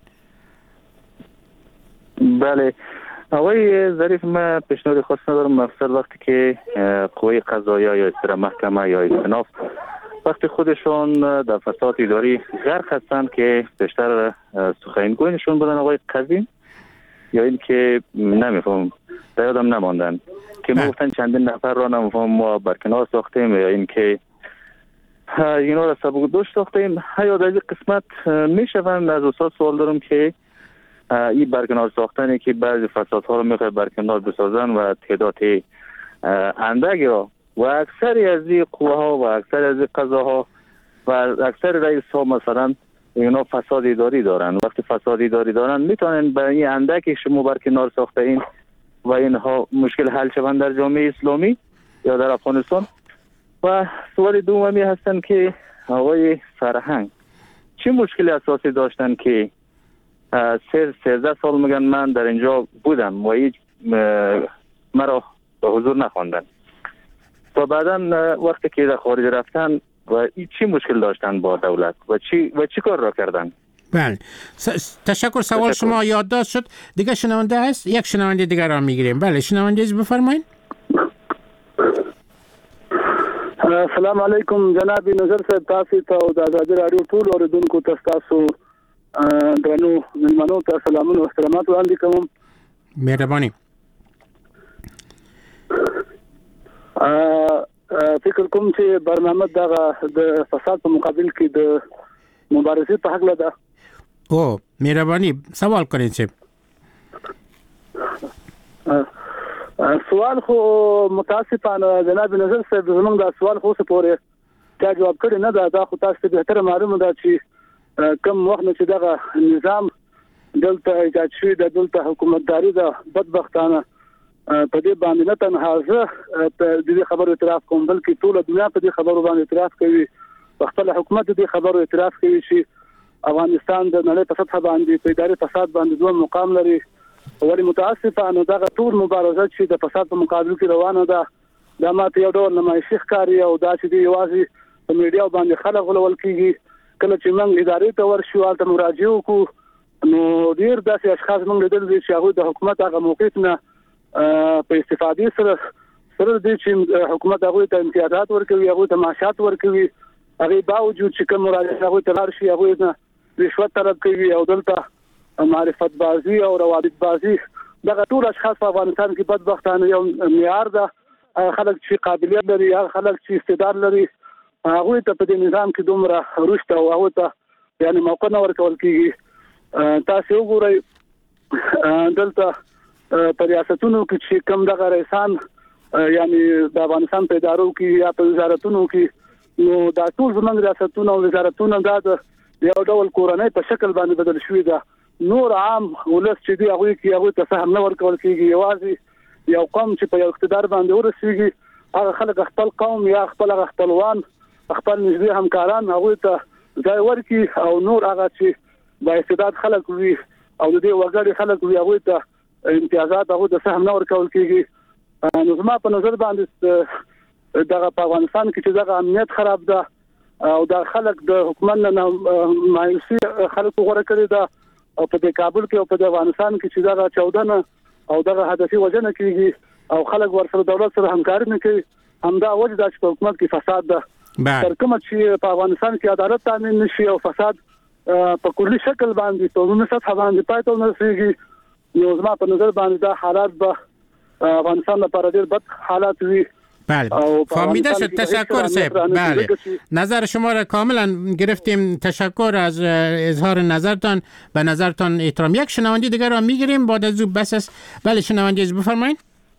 بله آقای ظریف، من پیشنهاد خاص ندارم. مقصد وقتی که قوه قضاییه یا اصطلاح محکمه یا استئناف وقتی خودشون در فساد اداری غرق هستند که بیشتر سخنگوی نشون بدن آقای قضیه، یا این که نمیفهم در یادم نماندن که ما گفتن چندین نفر را نمیفهم ما برکنار ساختیم یا این که اینا را سبک دوش ساختیم. یا در این قسمت میشوند از استاد سوال دارم که این برکنار ساختنی که بعضی فسادها رو میخواه برکنار بسازن و تعداد اندکی را و اکثری از این قوه ها و اکثر از این قضاها و اکثر رئیس ها مثلا اینا فساد اداری دارن. وقتی فساد اداری دارن میتونن به این اندکی شما برکنار ساخته این و اینها مشکل حل شوند در جامعه اسلامی یا در افغانستان. و سوال دومی هستن که آقای فرهنگ چه مشکل اساسی داشتن که سه سیزده سال میگن من در اینجا بودم و هیچ مرا به حضور نخواندن و بعدا وقتی که در خارج رفتن و این چی مشکل داشتن با دولت و چی و چی کار را کردن؟ بله تشکر. سوال تشکر. شما یادداشت شد. دیگه شنونده هست؟ یک شنونده دیگر را میگیریم. بله شنونده بفرمایید. السلام علیکم جناب نظر صاحب، تاسو ته د آزادي رادیو ټول اوریدونکو ته تاسو درنو مېلمنو ته سلامونه او احترامات وړاندې کوم. مهرباني. فکر کوم چې برنامه دغه د فساد په مقابل کې د مبارزې په حق ده. او مهرباني سوال کړئ چې سوال خو متاسفانه جناب نظر صاحب زموږ دا سوال خو څه پورې تا جواب کړی نه ده. دا خو تاسو ته بهتر معلومه ده چې کم وخت نه چې دغه نظام دلته ایجاد شوی د دلته حکومتداري ده بدبختانه په دې باندې نه تنها زه د دې خبرو اعتراف کوم بلکې ټول دنیا په دې خبرو باندې اعتراف کوي. خپل حکومت دې خبرو اعتراف کوي چې افغانستان د نړۍ په سطح باندې په اداري فساد باندې دوه مقام لري. ولی متاسفانه دغه ټول مبارزه چې د فساد په مقابل کې روانه ده دا ماته یو ډول نمایشي ښکاري او دا چې دی یوازې په میډیا باندې خلک غولول کیږي. کله چې موږ ادارې ته ورشو هلته مراجعه وکړو نو ډیر داسې اشخاص موږ لیدل دي چې هغوی د حکومت هغه موقف نه په استفادې سره سره دي چې حکومت هغوی ته امتیازات ورکوي، هغوی ته معاشات ورکوي، هغې باوجود چې کوم مراجعین هغوی ته لاړ شي هغوی نه رشوت طلب کوي او دلته معرفت بازی او روابط بازی دغه ټول اشخاص په افغانستان کې بدبختانه یو معیار ده. خلک چې قابلیت لري، هغه خلک چې استعداد لري، هغوی ته په دې نظام کې دومره رشد او هغوی ته یعنې موقع نه ورکول کېږي. تاسې وګورئ دلته په ریاستونو کې چې کوم دغه رئیسان یعنې د افغانستان په ادارو کې یا په وزارتونو کې نو دا ټول زموږ ریاستونه او وزارتونه دا د یو ډول کورنۍ په شکل باندې بدل شوي ده. نور عام ولس چې دی هغوی کې هغوی ته سهم نه ورکول کېږي. یوازې یو قوم چې په یو اقتدار باندې ورسېږي هغه خلک خپل قوم یا خپل هغه خپلوان خپل نږدې همکاران هغوی ته ځای ورکړي او نور هغه چې با استعداد خلک وي او د دې وګړي خلک وي هغوی ته امتیازات هغوی ته سهم نه ورکول کېږي. نو زما په نظر باندې دغه په افغانستان کې چې دغه امنیت خراب ده او دا خلک د حکومت نه مایوسي خلک غوړه کړی ده او په دې کابل کې او په افغانستان کې چې دغه چودنه او دغه هدفي وجنه کېږي او خلک ورسره دولت سره همکاري نه کوي. همدا وجه ده چې په حکومت کې فساد ده. تر کومه چې په افغانستان کې عدالت تامین نشي او فساد په کلي شکل باندې په عمومي سطح باندې پای ته ورسېږي نو زما په نظر باندې دا حالات به افغانستان لپاره ډېر بد حالات وي. بله فهمیده شد. تشکر صاحب. بله نظر شما را کاملا گرفتیم. تشکر از اظهار نظرتان. به نظرتان احترام. یک شنونده دیگر را میگیریم بعد از او بس است. بله شنونده از بفرمایید.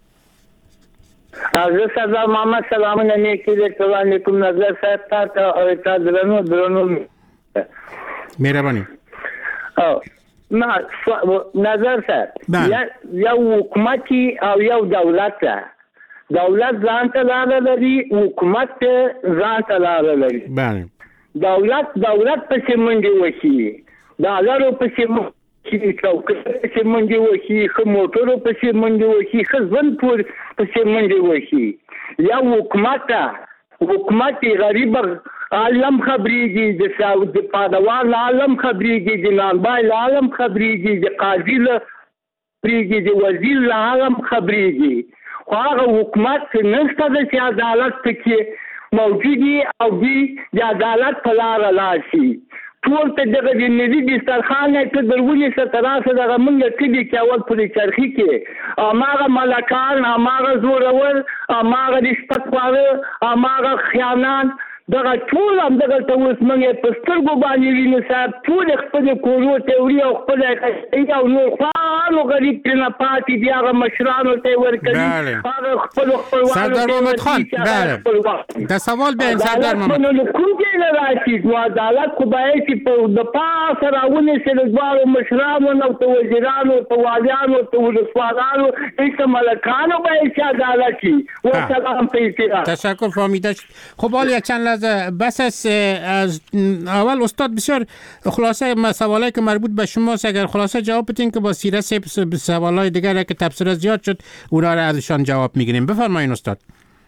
از سلام محمد سلامونه نیکی دکتر علیکم نظر صاحب تا تا تا درنو درنو مهربانی. ما نظر صاحب یا حکومتی او یو دولت ده. دولت ځان ته لاره لري، حکومت ځان ته لاره لري. بله دولت دولت پسې منډې وهي، ډالرو پسې منډې چوکۍ پسې منډې وهي، ښه موټرو پسې منډې وهي، ښه ژوند پسې منډې وهي. یا حکومت حکومت غریب عالم خبرېږي، د پادوال عالم خبرېږي، د نانبایل عالم خبرېږي، د قاضي خبرېږي، د وزیر عالم خبرېږي. خو هغه حکومت نشته ده چې عدالت پکې موجودي او دوی د عدالت په لاره لاړ شي. ټول ته دغه د ملي دسترخوان نه ته در ونیسه ته راسه دغه موږ کلي کې اول پورې چرخي کې هماغه ملکان، هماغه زورور، هماغه رشوتخواره، هماغه خیانان دغه ټول همدغلته اوس موږ په سترګو باندې وینو صاحب. ټول خپلې کورو ته وړي او خپله کښتۍ او نور خوانو غریب پرې نه پاتې دي، هغه مشرانو ته یې ورکوي، هغه خپلو خپلوانو سردار محمد خان بله د سوال بیا سردار محمد نو کوم ځای نه راشي؟ نو عدالت خو باید چې په د پاسه راونیسي د دواړو مشرانو نه ته وزیرانو ته والیانو ته ولسوالانو ته ملکانو باید چې عدالت شي. وسلام په احترام. تشکر فهمیده شد. خب حالا یک چند لحظه بس است. از اول استاد بسیار خلاصه سوالایی که مربوط به شماست اگر خلاصه جواب بدین که با سیره سوالای دیگر که تبصره زیاد شد اونا را ازشان جواب میگیریم. بفرمایید استاد.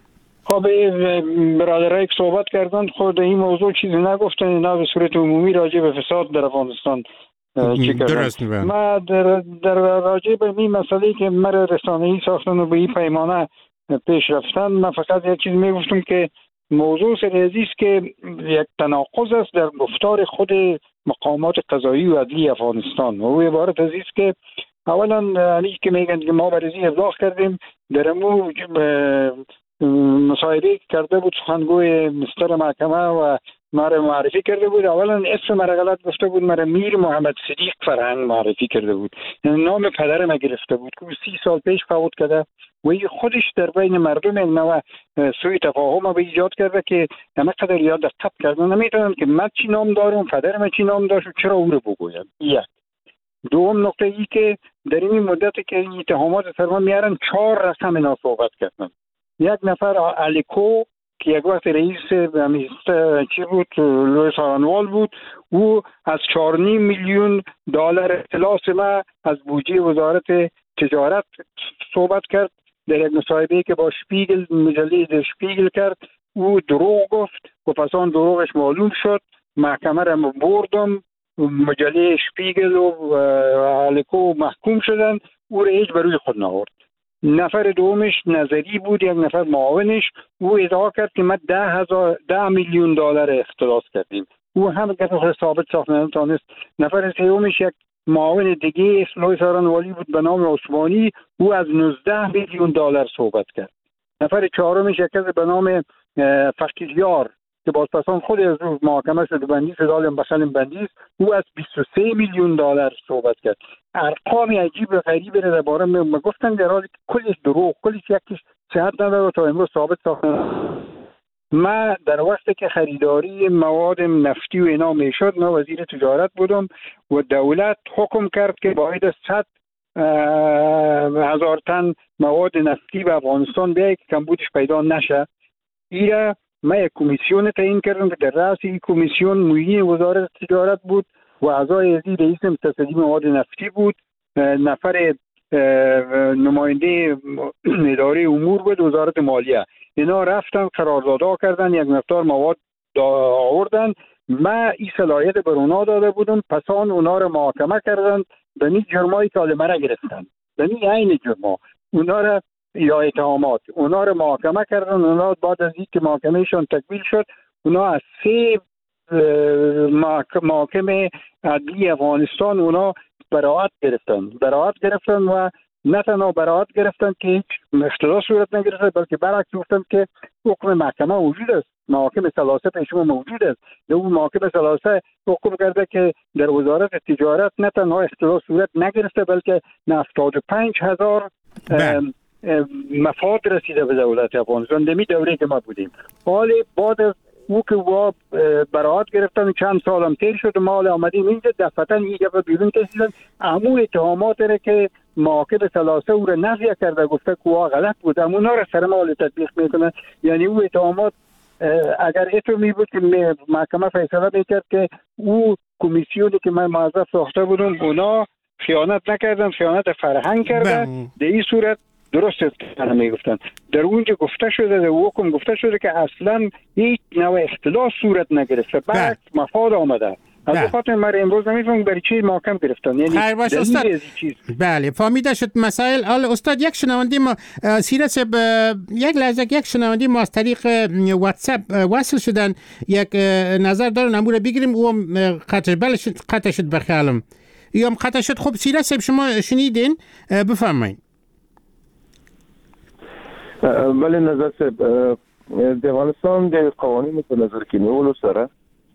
خب برادرای که صحبت کردن خود این موضوع چیزی نگفتن، اینا به صورت عمومی راجع به فساد در افغانستان چی کردن. ما در, در راجع به این مسئله که مرا رسانه‌ای ساختن و به این پیمانه پیش رفتن، من فقط یک چیز میگفتم که موضوع سریزی است که یک تناقض است در گفتار خود مقامات قضایی و عدلی افغانستان. و عبارت از است که اولا علی که میگن که ما بررسی ابلاغ کردیم، در امو مصاحبه کرده بود سخنگوی مستر محکمه و مرا معرفی کرده بود. اولا اسم مرا غلط گفته بود، مرا میر محمد صدیق فرهنگ معرفی کرده بود، نام پدرم گرفته بود که سی سال پیش فوت کرده و این خودش در بین مردم یک نوع سوء تفاهم به ایجاد کرده که همه قدر یاد دقت کردن نمیتونن که من چی نام دارم، پدرم چی نام داشت و چرا او رو بگویم. یک دوم نقطه ای که در این مدت که این اتهامات سر ما میارن چهار رقم اینا صحبت کردن. یک نفر الیکو که یک وقت رئیس مجلس چی بود، لوئیس آرانوال بود، او از چهار و نیم میلیون دلار اختلاس ما از بودجه وزارت تجارت صحبت کرد. در یک مصاحبه که با شپیگل، مجله شپیگل کرد، او دروغ گفت و پس آن دروغش معلوم شد. محکمه را بردم، مجله شپیگل و الیکو محکوم شدن، او را هیچ بروی خود نآورد. نفر دومش نظری بود، یک نفر معاونش، او ادعا کرد که ما ده هزار ده میلیون دلار اختلاس کردیم. او هم که ثابت ساخت نتونست. نفر سومش یک معاون دیگه لوئیس آرانوالی بود به نام عثمانی، او از نوزده میلیون دلار صحبت کرد. نفر چهارمش یک کس به نام فقیریار که بازپسان خود از روز محاکمه شده بندی سدالم بخلم بندیست، او از بیست و سه میلیون دلار صحبت کرد. ارقام عجیب و غریبی را درباره ما گفتن، در حالی که کلش دروغ، کلش یکیش صحت نداره تا امروز ثابت ساختن. ما در وقتی که خریداری مواد نفتی و اینا میشد، من وزیر تجارت بودم و دولت حکم کرد که باید صد هزار تن مواد نفتی به افغانستان بیاید که کمبودش پیدا نشه. ایره من یک کمیسیون تعیین کردم که در رأس این کمیسیون معین وزارت تجارت بود و اعضای ازی رئیس متصدی مواد نفتی بود، نفر نماینده اداره امور بود وزارت مالیه. اینا رفتن قراردادها کردن، یک مقدار مواد آوردن، من این صلاحیت بر اونا داده بودم، پس آن اونا رو محاکمه کردن به این جرمایی که حال مرا گرفتن، به این عین جرما اونا رو یا اتهامات اونا رو محاکمه کردن. اونا بعد از اینکه محاکمهشون تکمیل شد، اونا از سه محاکمه عدلی افغانستان اونا براعت گرفتن براعت گرفتن و نه تنها براعت گرفتن که هیچ اختلاس صورت نگرفته، بلکه برعکس گفتن که حکم محکمه وجود است، محاکم ثلاثه پیش ما موجود است. در اون محاکم ثلاثه حکم کرده که در وزارت تجارت نه تنها اختلاس صورت نگرفته، بلکه هفتاد و پنج هزار مفاد رسیده به دولت افغانستان در می دوره که ما بودیم. حال بعد از او که وا براعت گرفتن چند سالم تیر شد، ما حالا آمدیم اینجا دفعتاً این دفعه بیرون کشیدن همون اتهامات را که محاکم ثلاثه او را نفی کرده، گفته که وا غلط بود، همونا را سر ما تطبیق میکنه. یعنی او اتهامات اگر اتو می بود که محکمه فیصله میکرد که او کمیسیونی که من موظف ساخته بودم اونا خیانت نکردن، خیانت فرهنگ کرده، در این صورت درست است که میگفتن. در اونجا گفته شده، در حکم گفته شده که اصلا هیچ نوع اختلاس صورت نگرفته، بعد مفاد آمده. از خاطر من امروز نمیفهمم برای چی محکم گرفتن. یعنی خیر باش استاد. بله فهمیده شد مسائل. حالا استاد یک شنونده ما سیرت یک لحظه یک شنونده ما از طریق واتساپ وصل شدن، یک نظر دارن امور بگیریم. او قطع بله شد قطع شد بخیالم یا قطع شد. خب سیرت شما شنیدین، بفرمایید. بله نظر صاحب، د افغانستان د قوانینو په نظر کې نیولو سره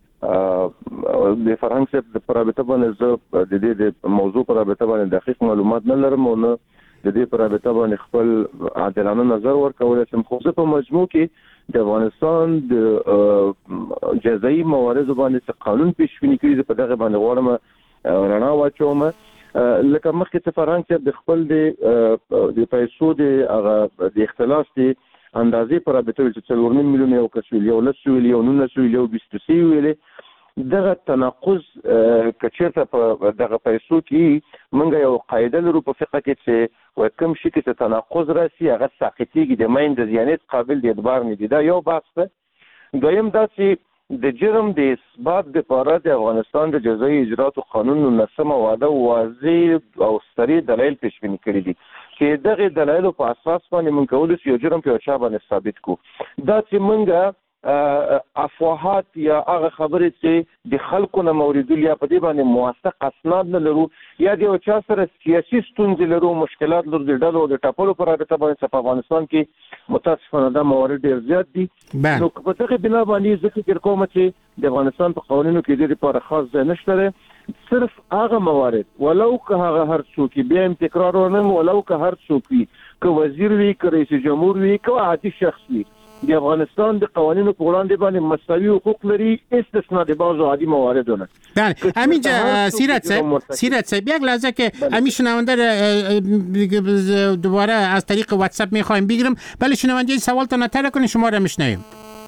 د فرهنګ صاحب په رابطه باندې زه د دې د موضوع په رابطه باندې دقیق معلومات نه لرم او نه د دې په رابطه باندې خپل عادلانه نظر ورکولی شم. خو زه په مجموع کې د افغانستان د جزایي مواردو باندې څه قانون پیشبیني کړي، زه په دغه باندې غواړم رڼا واچوم. لکه مخکې څه فرهنګ صاحب د خپل د پیسو د هغه د اختلاس د اندازې په رابطه چې څلور نیم میلیون یو کس ویل، یو لس ویل، یو نولس ویل، یو بیست سه ویل، دغه تناقض کچېرته په دغه پیسو کې موږ یو قاعده لرو په فقه کې چې کوم شي کې تناقض راسي هغه ساقطېږي د مین د زیانت قابل د اعتبار نه دي. دا یو بحث ده. دویم دا چې د جرم د اثبات لپاره د افغانستان د جزایي اجراتو قانون نولسمه ماده واضح او صریح دلایل پیش بینی کړي دي چې دغه دلایلو په اساس باندې موږ کولی شو یو جرم په یو چا باندې ثابت کړو. دا چې موږ افواهات یا هغه خبرې چې د خلکو نه موریدل یا په دې باندې موثق اسناد نه لرو یا د یو چا سره سیاسي ستونزې لرو مشکلات لرو د ډلو د ټاپلو پر رابطه باندې په افغانستان کې متاسفانه دا موارد ډېر زیات دي. نو په دغه بنا باندې زه فکر کوم چې د افغانستان په قوانینو کې د لپاره خاص ځای نشته دی. صرف هغه موارد ولو که هغه هر څوک بیا هم تکرار ونم ولو که هر څوک وي که وزیر وي که رئیس جمهور وي که عادي شخص وي د افغانستان د قوانینو په وړاندې باندې مساوي حقوق لري استثنا د بعضو عادي مواردو نه. بله همینجا سیرت صاحب سیرت صاحب یک لحظه که همین شنونده دوباره از طریق واتساپ میخوایم بگیرم. بله شنونده سوالتون نتره کنید شما را میشنویم.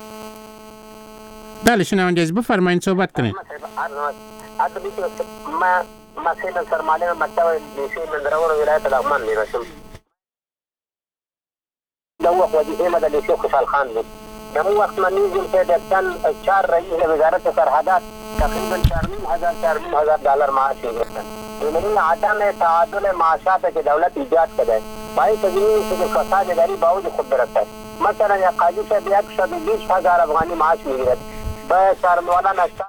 بله شنونده بفرمایید صحبت کنید. ما مثلا سرمایه مکتب لیسه مندرور ولایت لغمان میرسم. دو وقت وظیفه مدى لیسه خوشحال خان بود. دمو وقت من نیزم که دکتن چار رئیس وزارت سرحدات تقریبا چارمین هزار چارمین هزار دلار معاش میگرفتن. این عدم تعادل معاشات که دولت ایجاد کرده باید تجربه که فساد اداری باوجود خود برسد. مثلا یا قاضی صاحب یک شب بیس هزار افغانی معاش میگیرد با سرموالا نشتا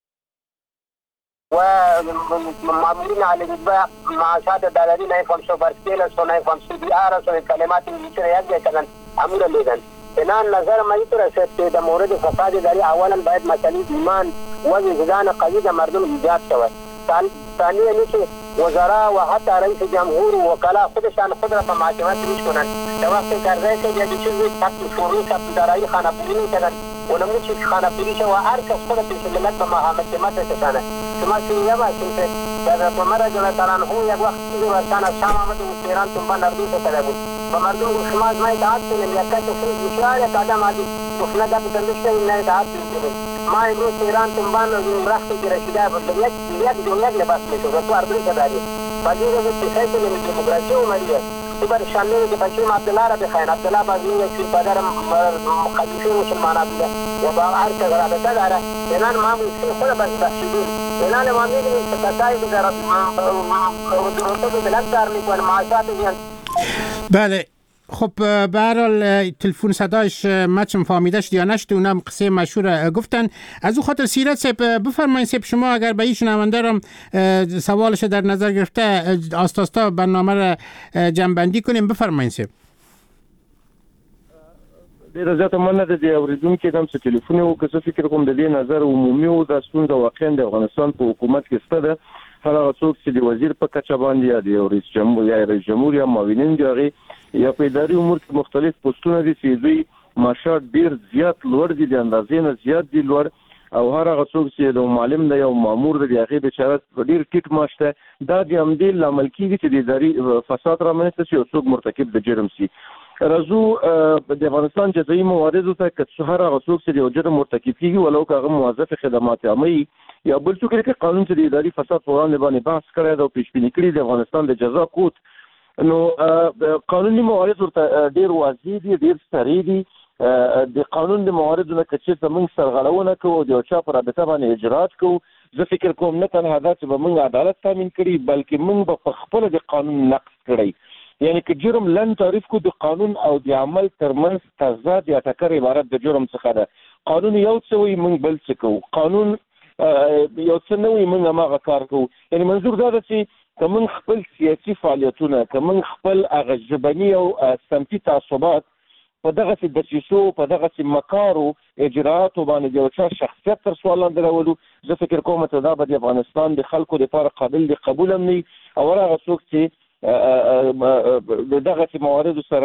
و معمولین علی الإطباق معاشات دلاری نایفهم سو برسکیلس و نایفهم سی بی آرس و کلمات انگلیسی را یک جای کردن امور لیدن. بنان نظر ما این طور است که در مورد فساد اداری اولا باید مسئله ایمان و وجدان قوی در مردم ایجاد شود. ثانیا اینکه وزرا و حتی رئیس جمهور و وکلا خودشان خود را به محاکمه پیش کنند. در وقت قرضه که یک چیزی ثبت فروش ثبت دارایی خانه‌پوری می‌کنند و نمو چیز خانه‌پوری شد و هر کس خود پیش ملت به محاکمه کشانه. شما شنیده باشید که در عمر رضی الله عنه یک وقت چیزی ورسان از شام آمد و ایران تنبا نردی شده بود. و مردم شما از ما اطاعت کنید یک کس فروش بسیار یک آدم عادی گفتن که بتندشته این نه اطاعت کنید. ما امروز ایران تنبا رختی که رسیده بود یک یک دنیا لباس میشود و تو ارزی داری. بعدی روز پیشای که نمی دموکراسی اومدیه. تو بر شامل که بچه‌م عبدالله را بخواین عبدالله بازی یک پدر مخالفه مسلمانان بوده و با هر که رابطه داره. اینان ما مسلم خود بس بخشیدیم. اینان ما می‌بینیم که کسایی که در درسته بلند دار می‌کنن معاشات میان. بله خب به هر حال تلفن صدایش مچم فهمیدش یا نشد اونم قصه مشهور گفتن. از او خاطر سیرت صاحب بفرمایید صاحب شما اگر به این شنونده را سوالش در نظر گرفته آستاستا برنامه را جمع‌بندی کنیم بفرمایید صاحب. ډیره زیاته مننه ده د اوریدونکو دم څه ټلیفون او که څه فکر کوم د دې نظر عمومي او د ستونزه واقعا د افغانستان په حکومت کې شته ده. هر هغه څوک چې د وزیر په کچه باندې یا د رئیس جمهور یا رئیس جمهور یا معاونین دي هغه یا په اداري امور کې مختلف پوسټونه دي چې دوی معاشات ډیر زیات لوړ دي د اندازې نه زیات دي لوړ او هر هغه څوک چې د معلم دی او مامور دی هغه بیچاره ډیر ټیټ معاش ته دا د عمدي لامل کیږي چې د اداري فساد رامنځته شي او څوک مرتکب د جرم شي. راځو د افغانستان جزایي مواردو ته که هر هغه څوک چې د جرم مرتکب کیږي ولو که هغه موظف خدمات عامه یا بل څوک چې قانون چې د اداري فساد په وړاندې باندې بحث کړی دا او پیش بینی کړی د افغانستان د جزا کوډ نو قانوني موارد ورته ډیر واضح دي ډیر صریح دي. د قانون د مواردو نه کچې ته موږ سرغړونه کوو د یو چا په رابطه باندې اجرات کوو. زه فکر کوم نه تنها دا چې به موږ عدالت تامین کړي بلکې موږ به په خپله د قانون نقض کړی. یعنی که جرم لن تعریف کو د قانون او د عمل ترمنځ تضاد یا ټکر عبارت د جرم څخه ده. قانون یو څه وایي موږ بل څه کوو. قانون یو څه نه وایي موږ هماغه کار کوو. یعنی منظور دا ده چې که موږ خپل سیاسي فعالیتونه که موږ خپل هغه ژبني او سمتي تعصبات په دغسې دسیسو په دغسې مکارو اجرااتو باندې د یو چا شخصیت تر سوال لاندې راولو زه فکر کوم چې دا به د افغانستان د خلکو لپاره قابل د قبول هم نه وي او هغه څوک چې د دغسې مواردو سره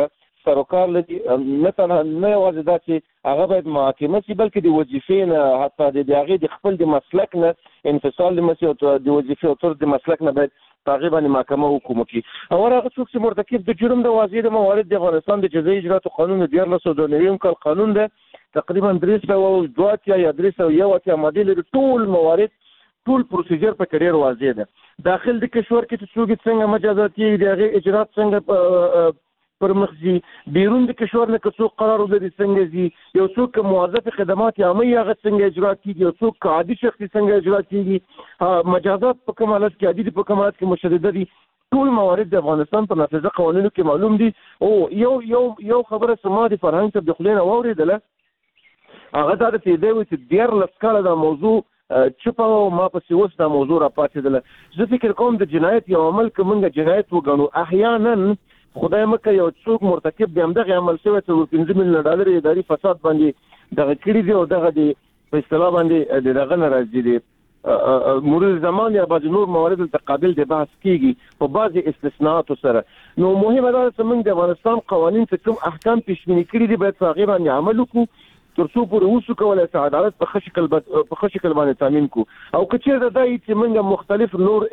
سر و کار لري، نه تنها نه یوازې دا چې هغه باید محاکمه شي بلکې د وظیفې نه حتی د هغې د خپل د مسلک نه انفصال د مسي او د وظیفې او تر د مسلک نه باید هغې باندې محاکمه وکړي. او هغه څوک چې مرتکب د جرم د واضح د موارد د افغانستان د جزایي اجراتو قانون د دیارلس سوه دوه نوي کال قانون ده، تقریبا درې سوه دوه اتیا یا درې سوه یو اتیا مادې لري. ټول موارد ټول پروسیجر په ډېر واضح ده. داخل د کشور کې چې څوک څنګه مجازاتي د هغې اجرات څنګه پر مخ ځي، بیرون د کشور نه که څوک قرار ولري څنګه ځي، یو څوک موظف خدمات عامه هغه څنګه اجرا کېږي، یو څوک عادي شخصي څنګه اجرا کېږي، مجازات په کوم حالت کې عادي دي، په کوم حالت کې مشدده دي. ټول موارد د افغانستان په نافذه قوانینو کې معلوم دي. او یو یو یو خبره سما د فرهنګ صاحب د خولې نه واورېدله، هغه دا ده چې دی وایي چې دیارلس کاله دا موضوع چپه او ما پسې اوس دا موضوع راپاڅېدله. زه فکر کوم د جنایت یو عمل که موږ جنایت وګڼو، احیانا خدای مکه یو څوک مرتکب د همدغې عمل شوی څلور پنځه میلیونه ډالر اداري فساد باندې دغه کړي دي او دغه د په اصطلاح باندې د دغه نه راځي د مرور زمان یا بعضې نور موارد ته قابل د بحث کېږي په بعضې استثناءاتو سره. نو مهمه دا ده چې موږ د افغانستان قوانین چې کوم احکام پیشبیني کړي دي باید په هغې باندې عمل وکړو تر څو پورې وسو کولی چې عدالت په ښه شکل په ښه شکل باندې تامین کړو. او که چېرته دا وي چې موږ مختلف نور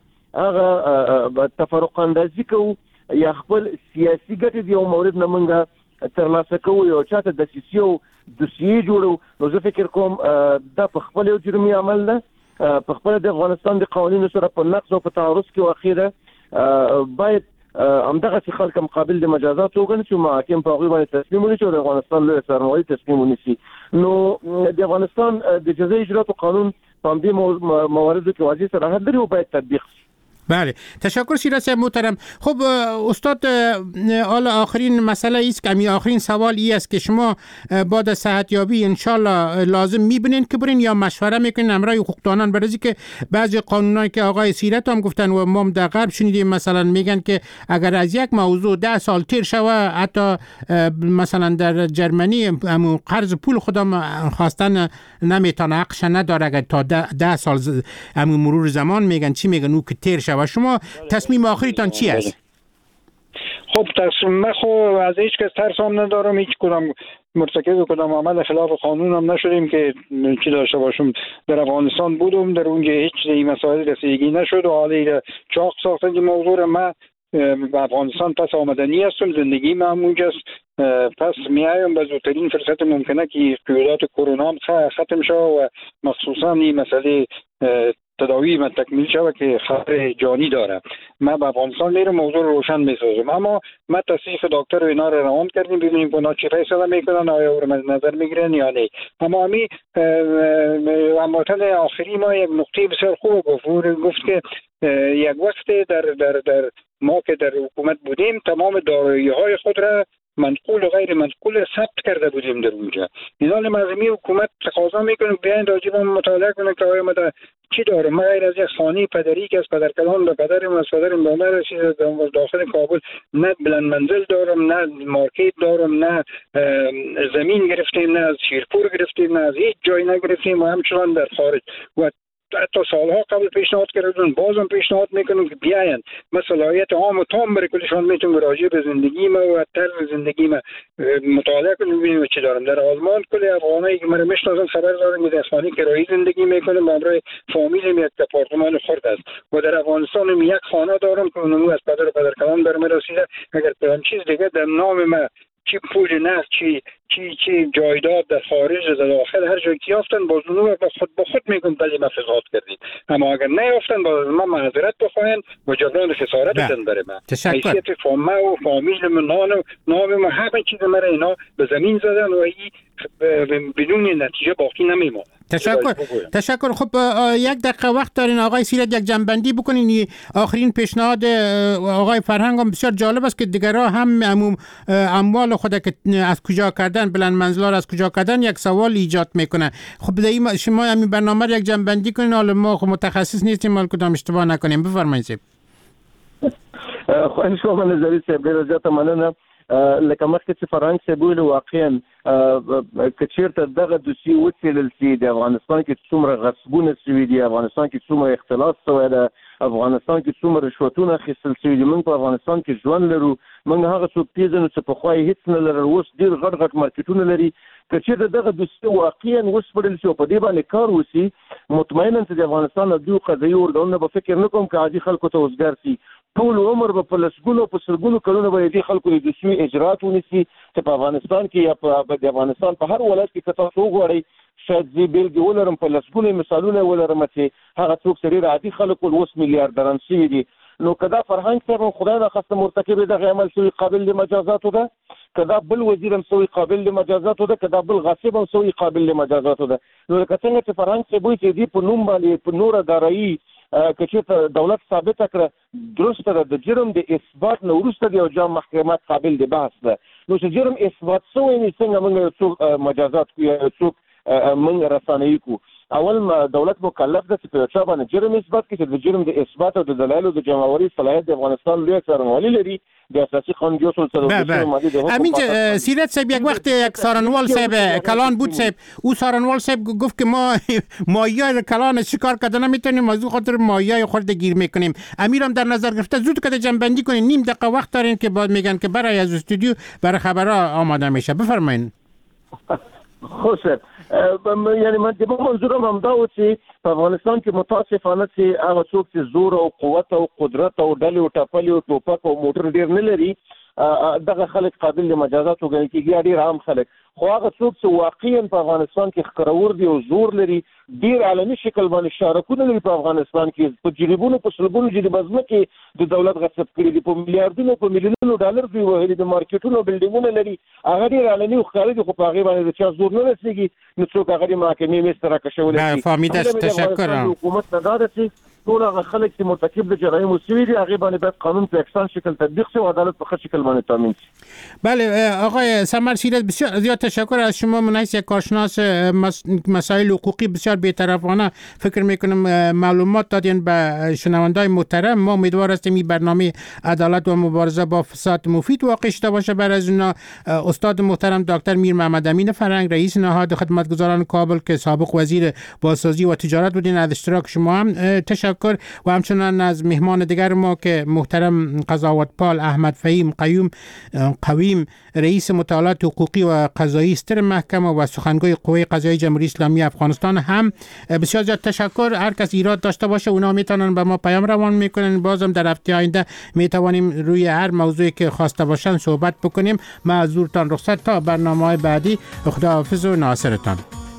هغه تفرق اندازي کوو یا خپل سیاسي ګټې د یو مورد نه موږ ترلاسه کوو، یو چاته دسیسې او دوسیې جوړو، نو زه فکر کوم دا په خپل یو جرمي عمل ده، په خپل د افغانستان د قوانینو سره په نقض او په تعارض کې واقع ده. باید همدغسې خلک مقابل د مجازات وګڼي چې محاکم په هغوی باندې تصمیم ونیسي او د افغانستان لویه سرمایه تصمیم ونیسي. نو د افغانستان د جزایي اجراتو قانون په همدې مواردو کې واضح صراحت لري او باید تطبیق شي. بله، تشکر شیراز صاحب محترم. خب استاد، حالا آخرین مسئله ایست که همین آخرین سوال ای است که شما بعد از صحتیابی انشالله لازم میبینین که برین یا مشوره میکنین همراه حقوقدانان؟ برای که بعضی قانونایی که آقای سیرت هم گفتن و ما در غرب شنیدیم مثلا میگن که اگر از یک موضوع ده سال تیر شوه، حتی مثلا در جرمنی همون قرض پول خودم خواستن نمیتونه، حقش نداره اگر تا ده, ده سال همون مرور زمان میگن چی میگن او که تیر شوه. و شما تصمیم آخریتان چی است؟ خب تصمیم من خب از هیچ کس ترس هم ندارم، هیچ کدام مرتکب کدام عمل خلاف قانون هم نشدیم که چی داشته باشم. در افغانستان بودم، در اونجا هیچ این مسائل رسیدگی نشد و حالی چاق ساختن موضوع. من به افغانستان پس آمدنی هستم، زندگی من اونجاست، پس میایم به زودترین فرصت ممکنه که قیودات کرونا ختم شد و مخصوصا این مسئله تداوی من تکمیل شده که خطر جانی داره. من به افغانستان میرم، موضوع رو روشن میسازم، اما ما تصدیق دکتر و اینا رو روان کردیم ببینیم که اونا چی فیصله میکنن، آیا او رو نظر میگیرن یا نه. اما امی هموطن آخری ما یک نقطه بسیار خوب گفت، گفت که یک وقت در در در ما که در حکومت بودیم تمام دارایی های خود را منقول و غیر منقول ثبت کرده بودیم در اونجا. اینا لازمی حکومت تقاضا میکنه بیاین راجع به مطالعه کنه که آیا ما چی دارم. ما غیر از یک خانه پدری که از پدرکلان به پدرم از پدرم به من رسیده داخل کابل نه بلند منزل دارم، نه مارکت دارم، نه زمین گرفتیم، نه از شیرپور گرفتیم، نه از هیچ جای نگرفتیم و همچنان در خارج. و حتی سالها قبل پیشنهاد کردن، بازم پیشنهاد میکنم که بیاین ما صلاحیت عام و تام برای کلشان میتونم راجع به زندگی ما و طرز زندگی ما مطالعه کنیم ببینیم چی دارم. در آلمان کل افغانایی که من میشناسم خبر دارم که در خانه کرایی زندگی میکنم، همراه فامیلم یک آپارتمان خرد است. و در افغانستان یک خانه دارم که اونمو از پدر و پدرکلان برم رسیده. اگر پلان چیز دیگه در نام ما چی پول نقد چی چی چی جایداد در خارج در داخل هر جایی که یافتن باز اونو با خود با خود میگم بله ما فساد کردیم، اما اگر نیافتن باز ما معذرت بخواین و جبران خسارت بدن برای ما. حیثیت فاما و فامیل من نام نام ما همه چیز مرا اینا به زمین زدن و ای بدون نتیجه باقی نمیمونه. تشکر تشکر. خب یک دقیقه وقت دارین آقای سیرت، یک جنبندی بکنین. آخرین پیشنهاد آقای فرهنگ هم بسیار جالب است که دیگرها هم اموال خود که از کجا کردن، بلند منزلار از کجا کردن، یک سوال ایجاد میکنه. خب در شما همین برنامه یک جنبندی کنین، حالا ما متخصص نیستیم، مال کدام اشتباه نکنیم. بفرمایید. خواهش می‌کنم نظری صاحب، ډېر زیاته مننه. لکه مخکې چې فرهنګ صاحب ویل واقعا که چېرته دغه دوسیې وڅېړل سي د افغانستان کې څومره غصبونه سوي دي، افغانستان کې څومره اختلاس سوی ده، افغانستان کې څومره رشوتونه اخیستل سوي دي، موږ په افغانستان کې ژوند لرو، موږ هغه څوک پیژنو چې پخوا یې هېڅ نه لرل، اوس ډېر غټ غټ مارکیټونه لري. که چېرته دغه دوسیې واقعا وسپړل شي او په دې باندې کار وشي، مطمئنا چې د افغانستان د دوی قضایي ارګانونه به فکر نه کوم که عادي خلکو ته وزګار سي، ټول عمر به په لسګونو په سلګونو کلونه به دې خلکو د دوسیې اجرات ونیسي چې په افغانستان کې یا په د افغانستان په هر ولایت کې که تاسو وغواړئ، شاید زه بېلګې ولرم، په لسګونو مثالونه ولرم چې هغه څوک چې ډېر عادي خلک ول اوس میلیاردران شوي دي. نو که دا فرهنګ صاحب خدای ناخواسته مرتکب دغه عمل شوي قابل د مجازاتو ده، که دا بل وزیر هم سوی قابل د مجازاتو ده، که دا بل غاصب هم سوی قابل د مجازاتو ده. نو لکه څنګه چې فرهنګ صاحب وایي چې دې په نوم باندې په نوره دارایي که چېرته دولت ثابته کړه درسته ده، د جرم د اثبات نه وروسته د یو جام محکمه قابل د بحث ده. نو چې جرم اثبات سوی نه څنګه موږ یو څوک مجازات کړو یا یو څوک موږ رسانه‌یي کړو. اول دولت مکلف ده چې په چا باندې جرم اثبات کړي، چې د جرم د اثبات او د دلایلو د جمعوري صلاحیت د افغانستان لوی څارنوالي لري د اساسي قانون دو سال سال. همین سیرت صاحب یک وقت یک سارنوال صاحب کلان بود صاحب، او سارنوال صاحب گفت که ما ماهیای کلان شکار کردن نمیتونیم، از خاطر ماهیای خورد گیر میکنیم. امیرم در نظر گرفته زود کده جنبندی کنین، نیم دقیقه وقت دارین که بعد میگن که برای از استودیو برای خبرها آماده میشه. بفرمایید. خو صاحب یعنی من د منظورم همدا و چې په افغانستان کې متاسفانه چې هغه څوک چې زور او قوت او قدرت او ډلې او ټپلې او ټوپک او موټر ډېر نه لري، دغه خلک قابل د مجازات وګڼل کېږي، ډېر عام خلک. خو هغه څوک چې واقعا په افغانستان کې ښکرور دي او زور لري، ډېر عالمي شکل باندې شارکونه لري په افغانستان کې، په جریبونو په سلګونو جریبه ځمکې د دولت غصب کړي دي، په میلیاردونو په میلیونونو ډالر دوی وهلي د مارکیټونو بلډینګونه لري، هغه ډېر عالمي او ښکاري دي، خو په هغې باندې د چا زور نه رسېږي، نو څوک هغه د محاکمې میز ته راکشولی شي. فهمیده، تشکر. حکومت نه دا ده چې ټول هغه خلک چې مرتکب د جرایمو شوي دي هغې باندې باید قانون په یکسان شکل تطبیق شي و عدالت په ښه شکل باندې تامین شي. بله آقای سمر سیرت، بسیار زیاد تشکر از شما. من از یک کارشناس مسائل حقوقی بسیار بی‌طرفانه فکر میکنم معلومات دادین به شنوندای محترم. ما امیدوار هستیم این برنامه عدالت و مبارزه با فساد مفید واقع شده باشه. برای از اونا استاد محترم دکتر میر محمد امین فرهنگ، رئیس نهاد خدمتگزاران کابل که سابق وزیر بازسازی و تجارت بودین، از اشتراک شما هم تشکر. و همچنان از مهمان دیگر ما که محترم قضاوتپال احمد فهیم قیوم قویم، رئیس مطالعات حقوقی و قضایی ستر محکمه و سخنگوی قوه قضایی جمهوری اسلامی افغانستان هم بسیار زیاد تشکر. هر کس ایراد داشته باشه اونا میتونن به ما پیام روان میکنن، بازم در هفته آینده میتوانیم روی هر موضوعی که خواسته باشن صحبت بکنیم. معذورتان رخصت تا برنامه‌های بعدی. خداحافظ و ناصرتان.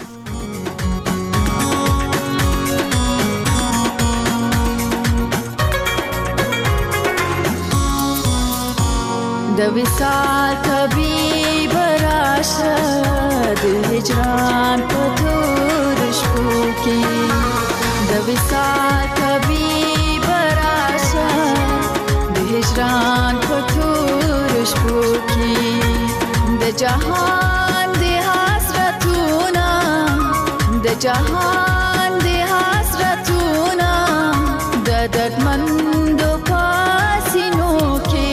د وصال طبیب راشه د هجران په تور شپو کې، د وصال طبیب راشه د هجران په تور شپو کې، د جهان د حسرتونه د جهان د حسرتونه د دردمندو پاسینو کې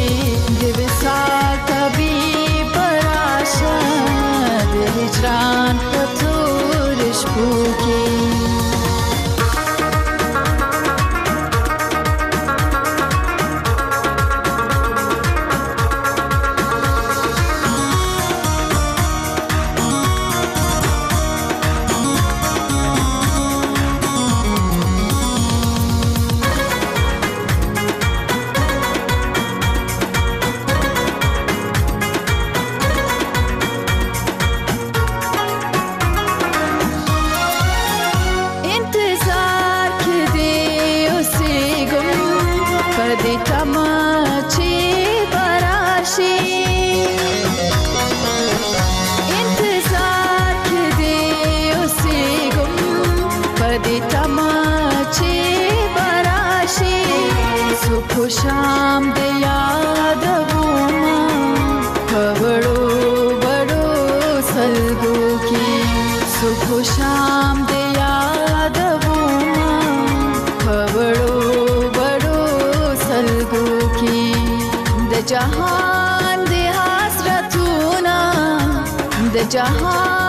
طبیب راشه د هجران په تور شپو کې. شام د یاد وما خبرو بڑو سلگو کی، صبح شام د یاد وما خبرو بڑو سلگو کی، د جهان د जहां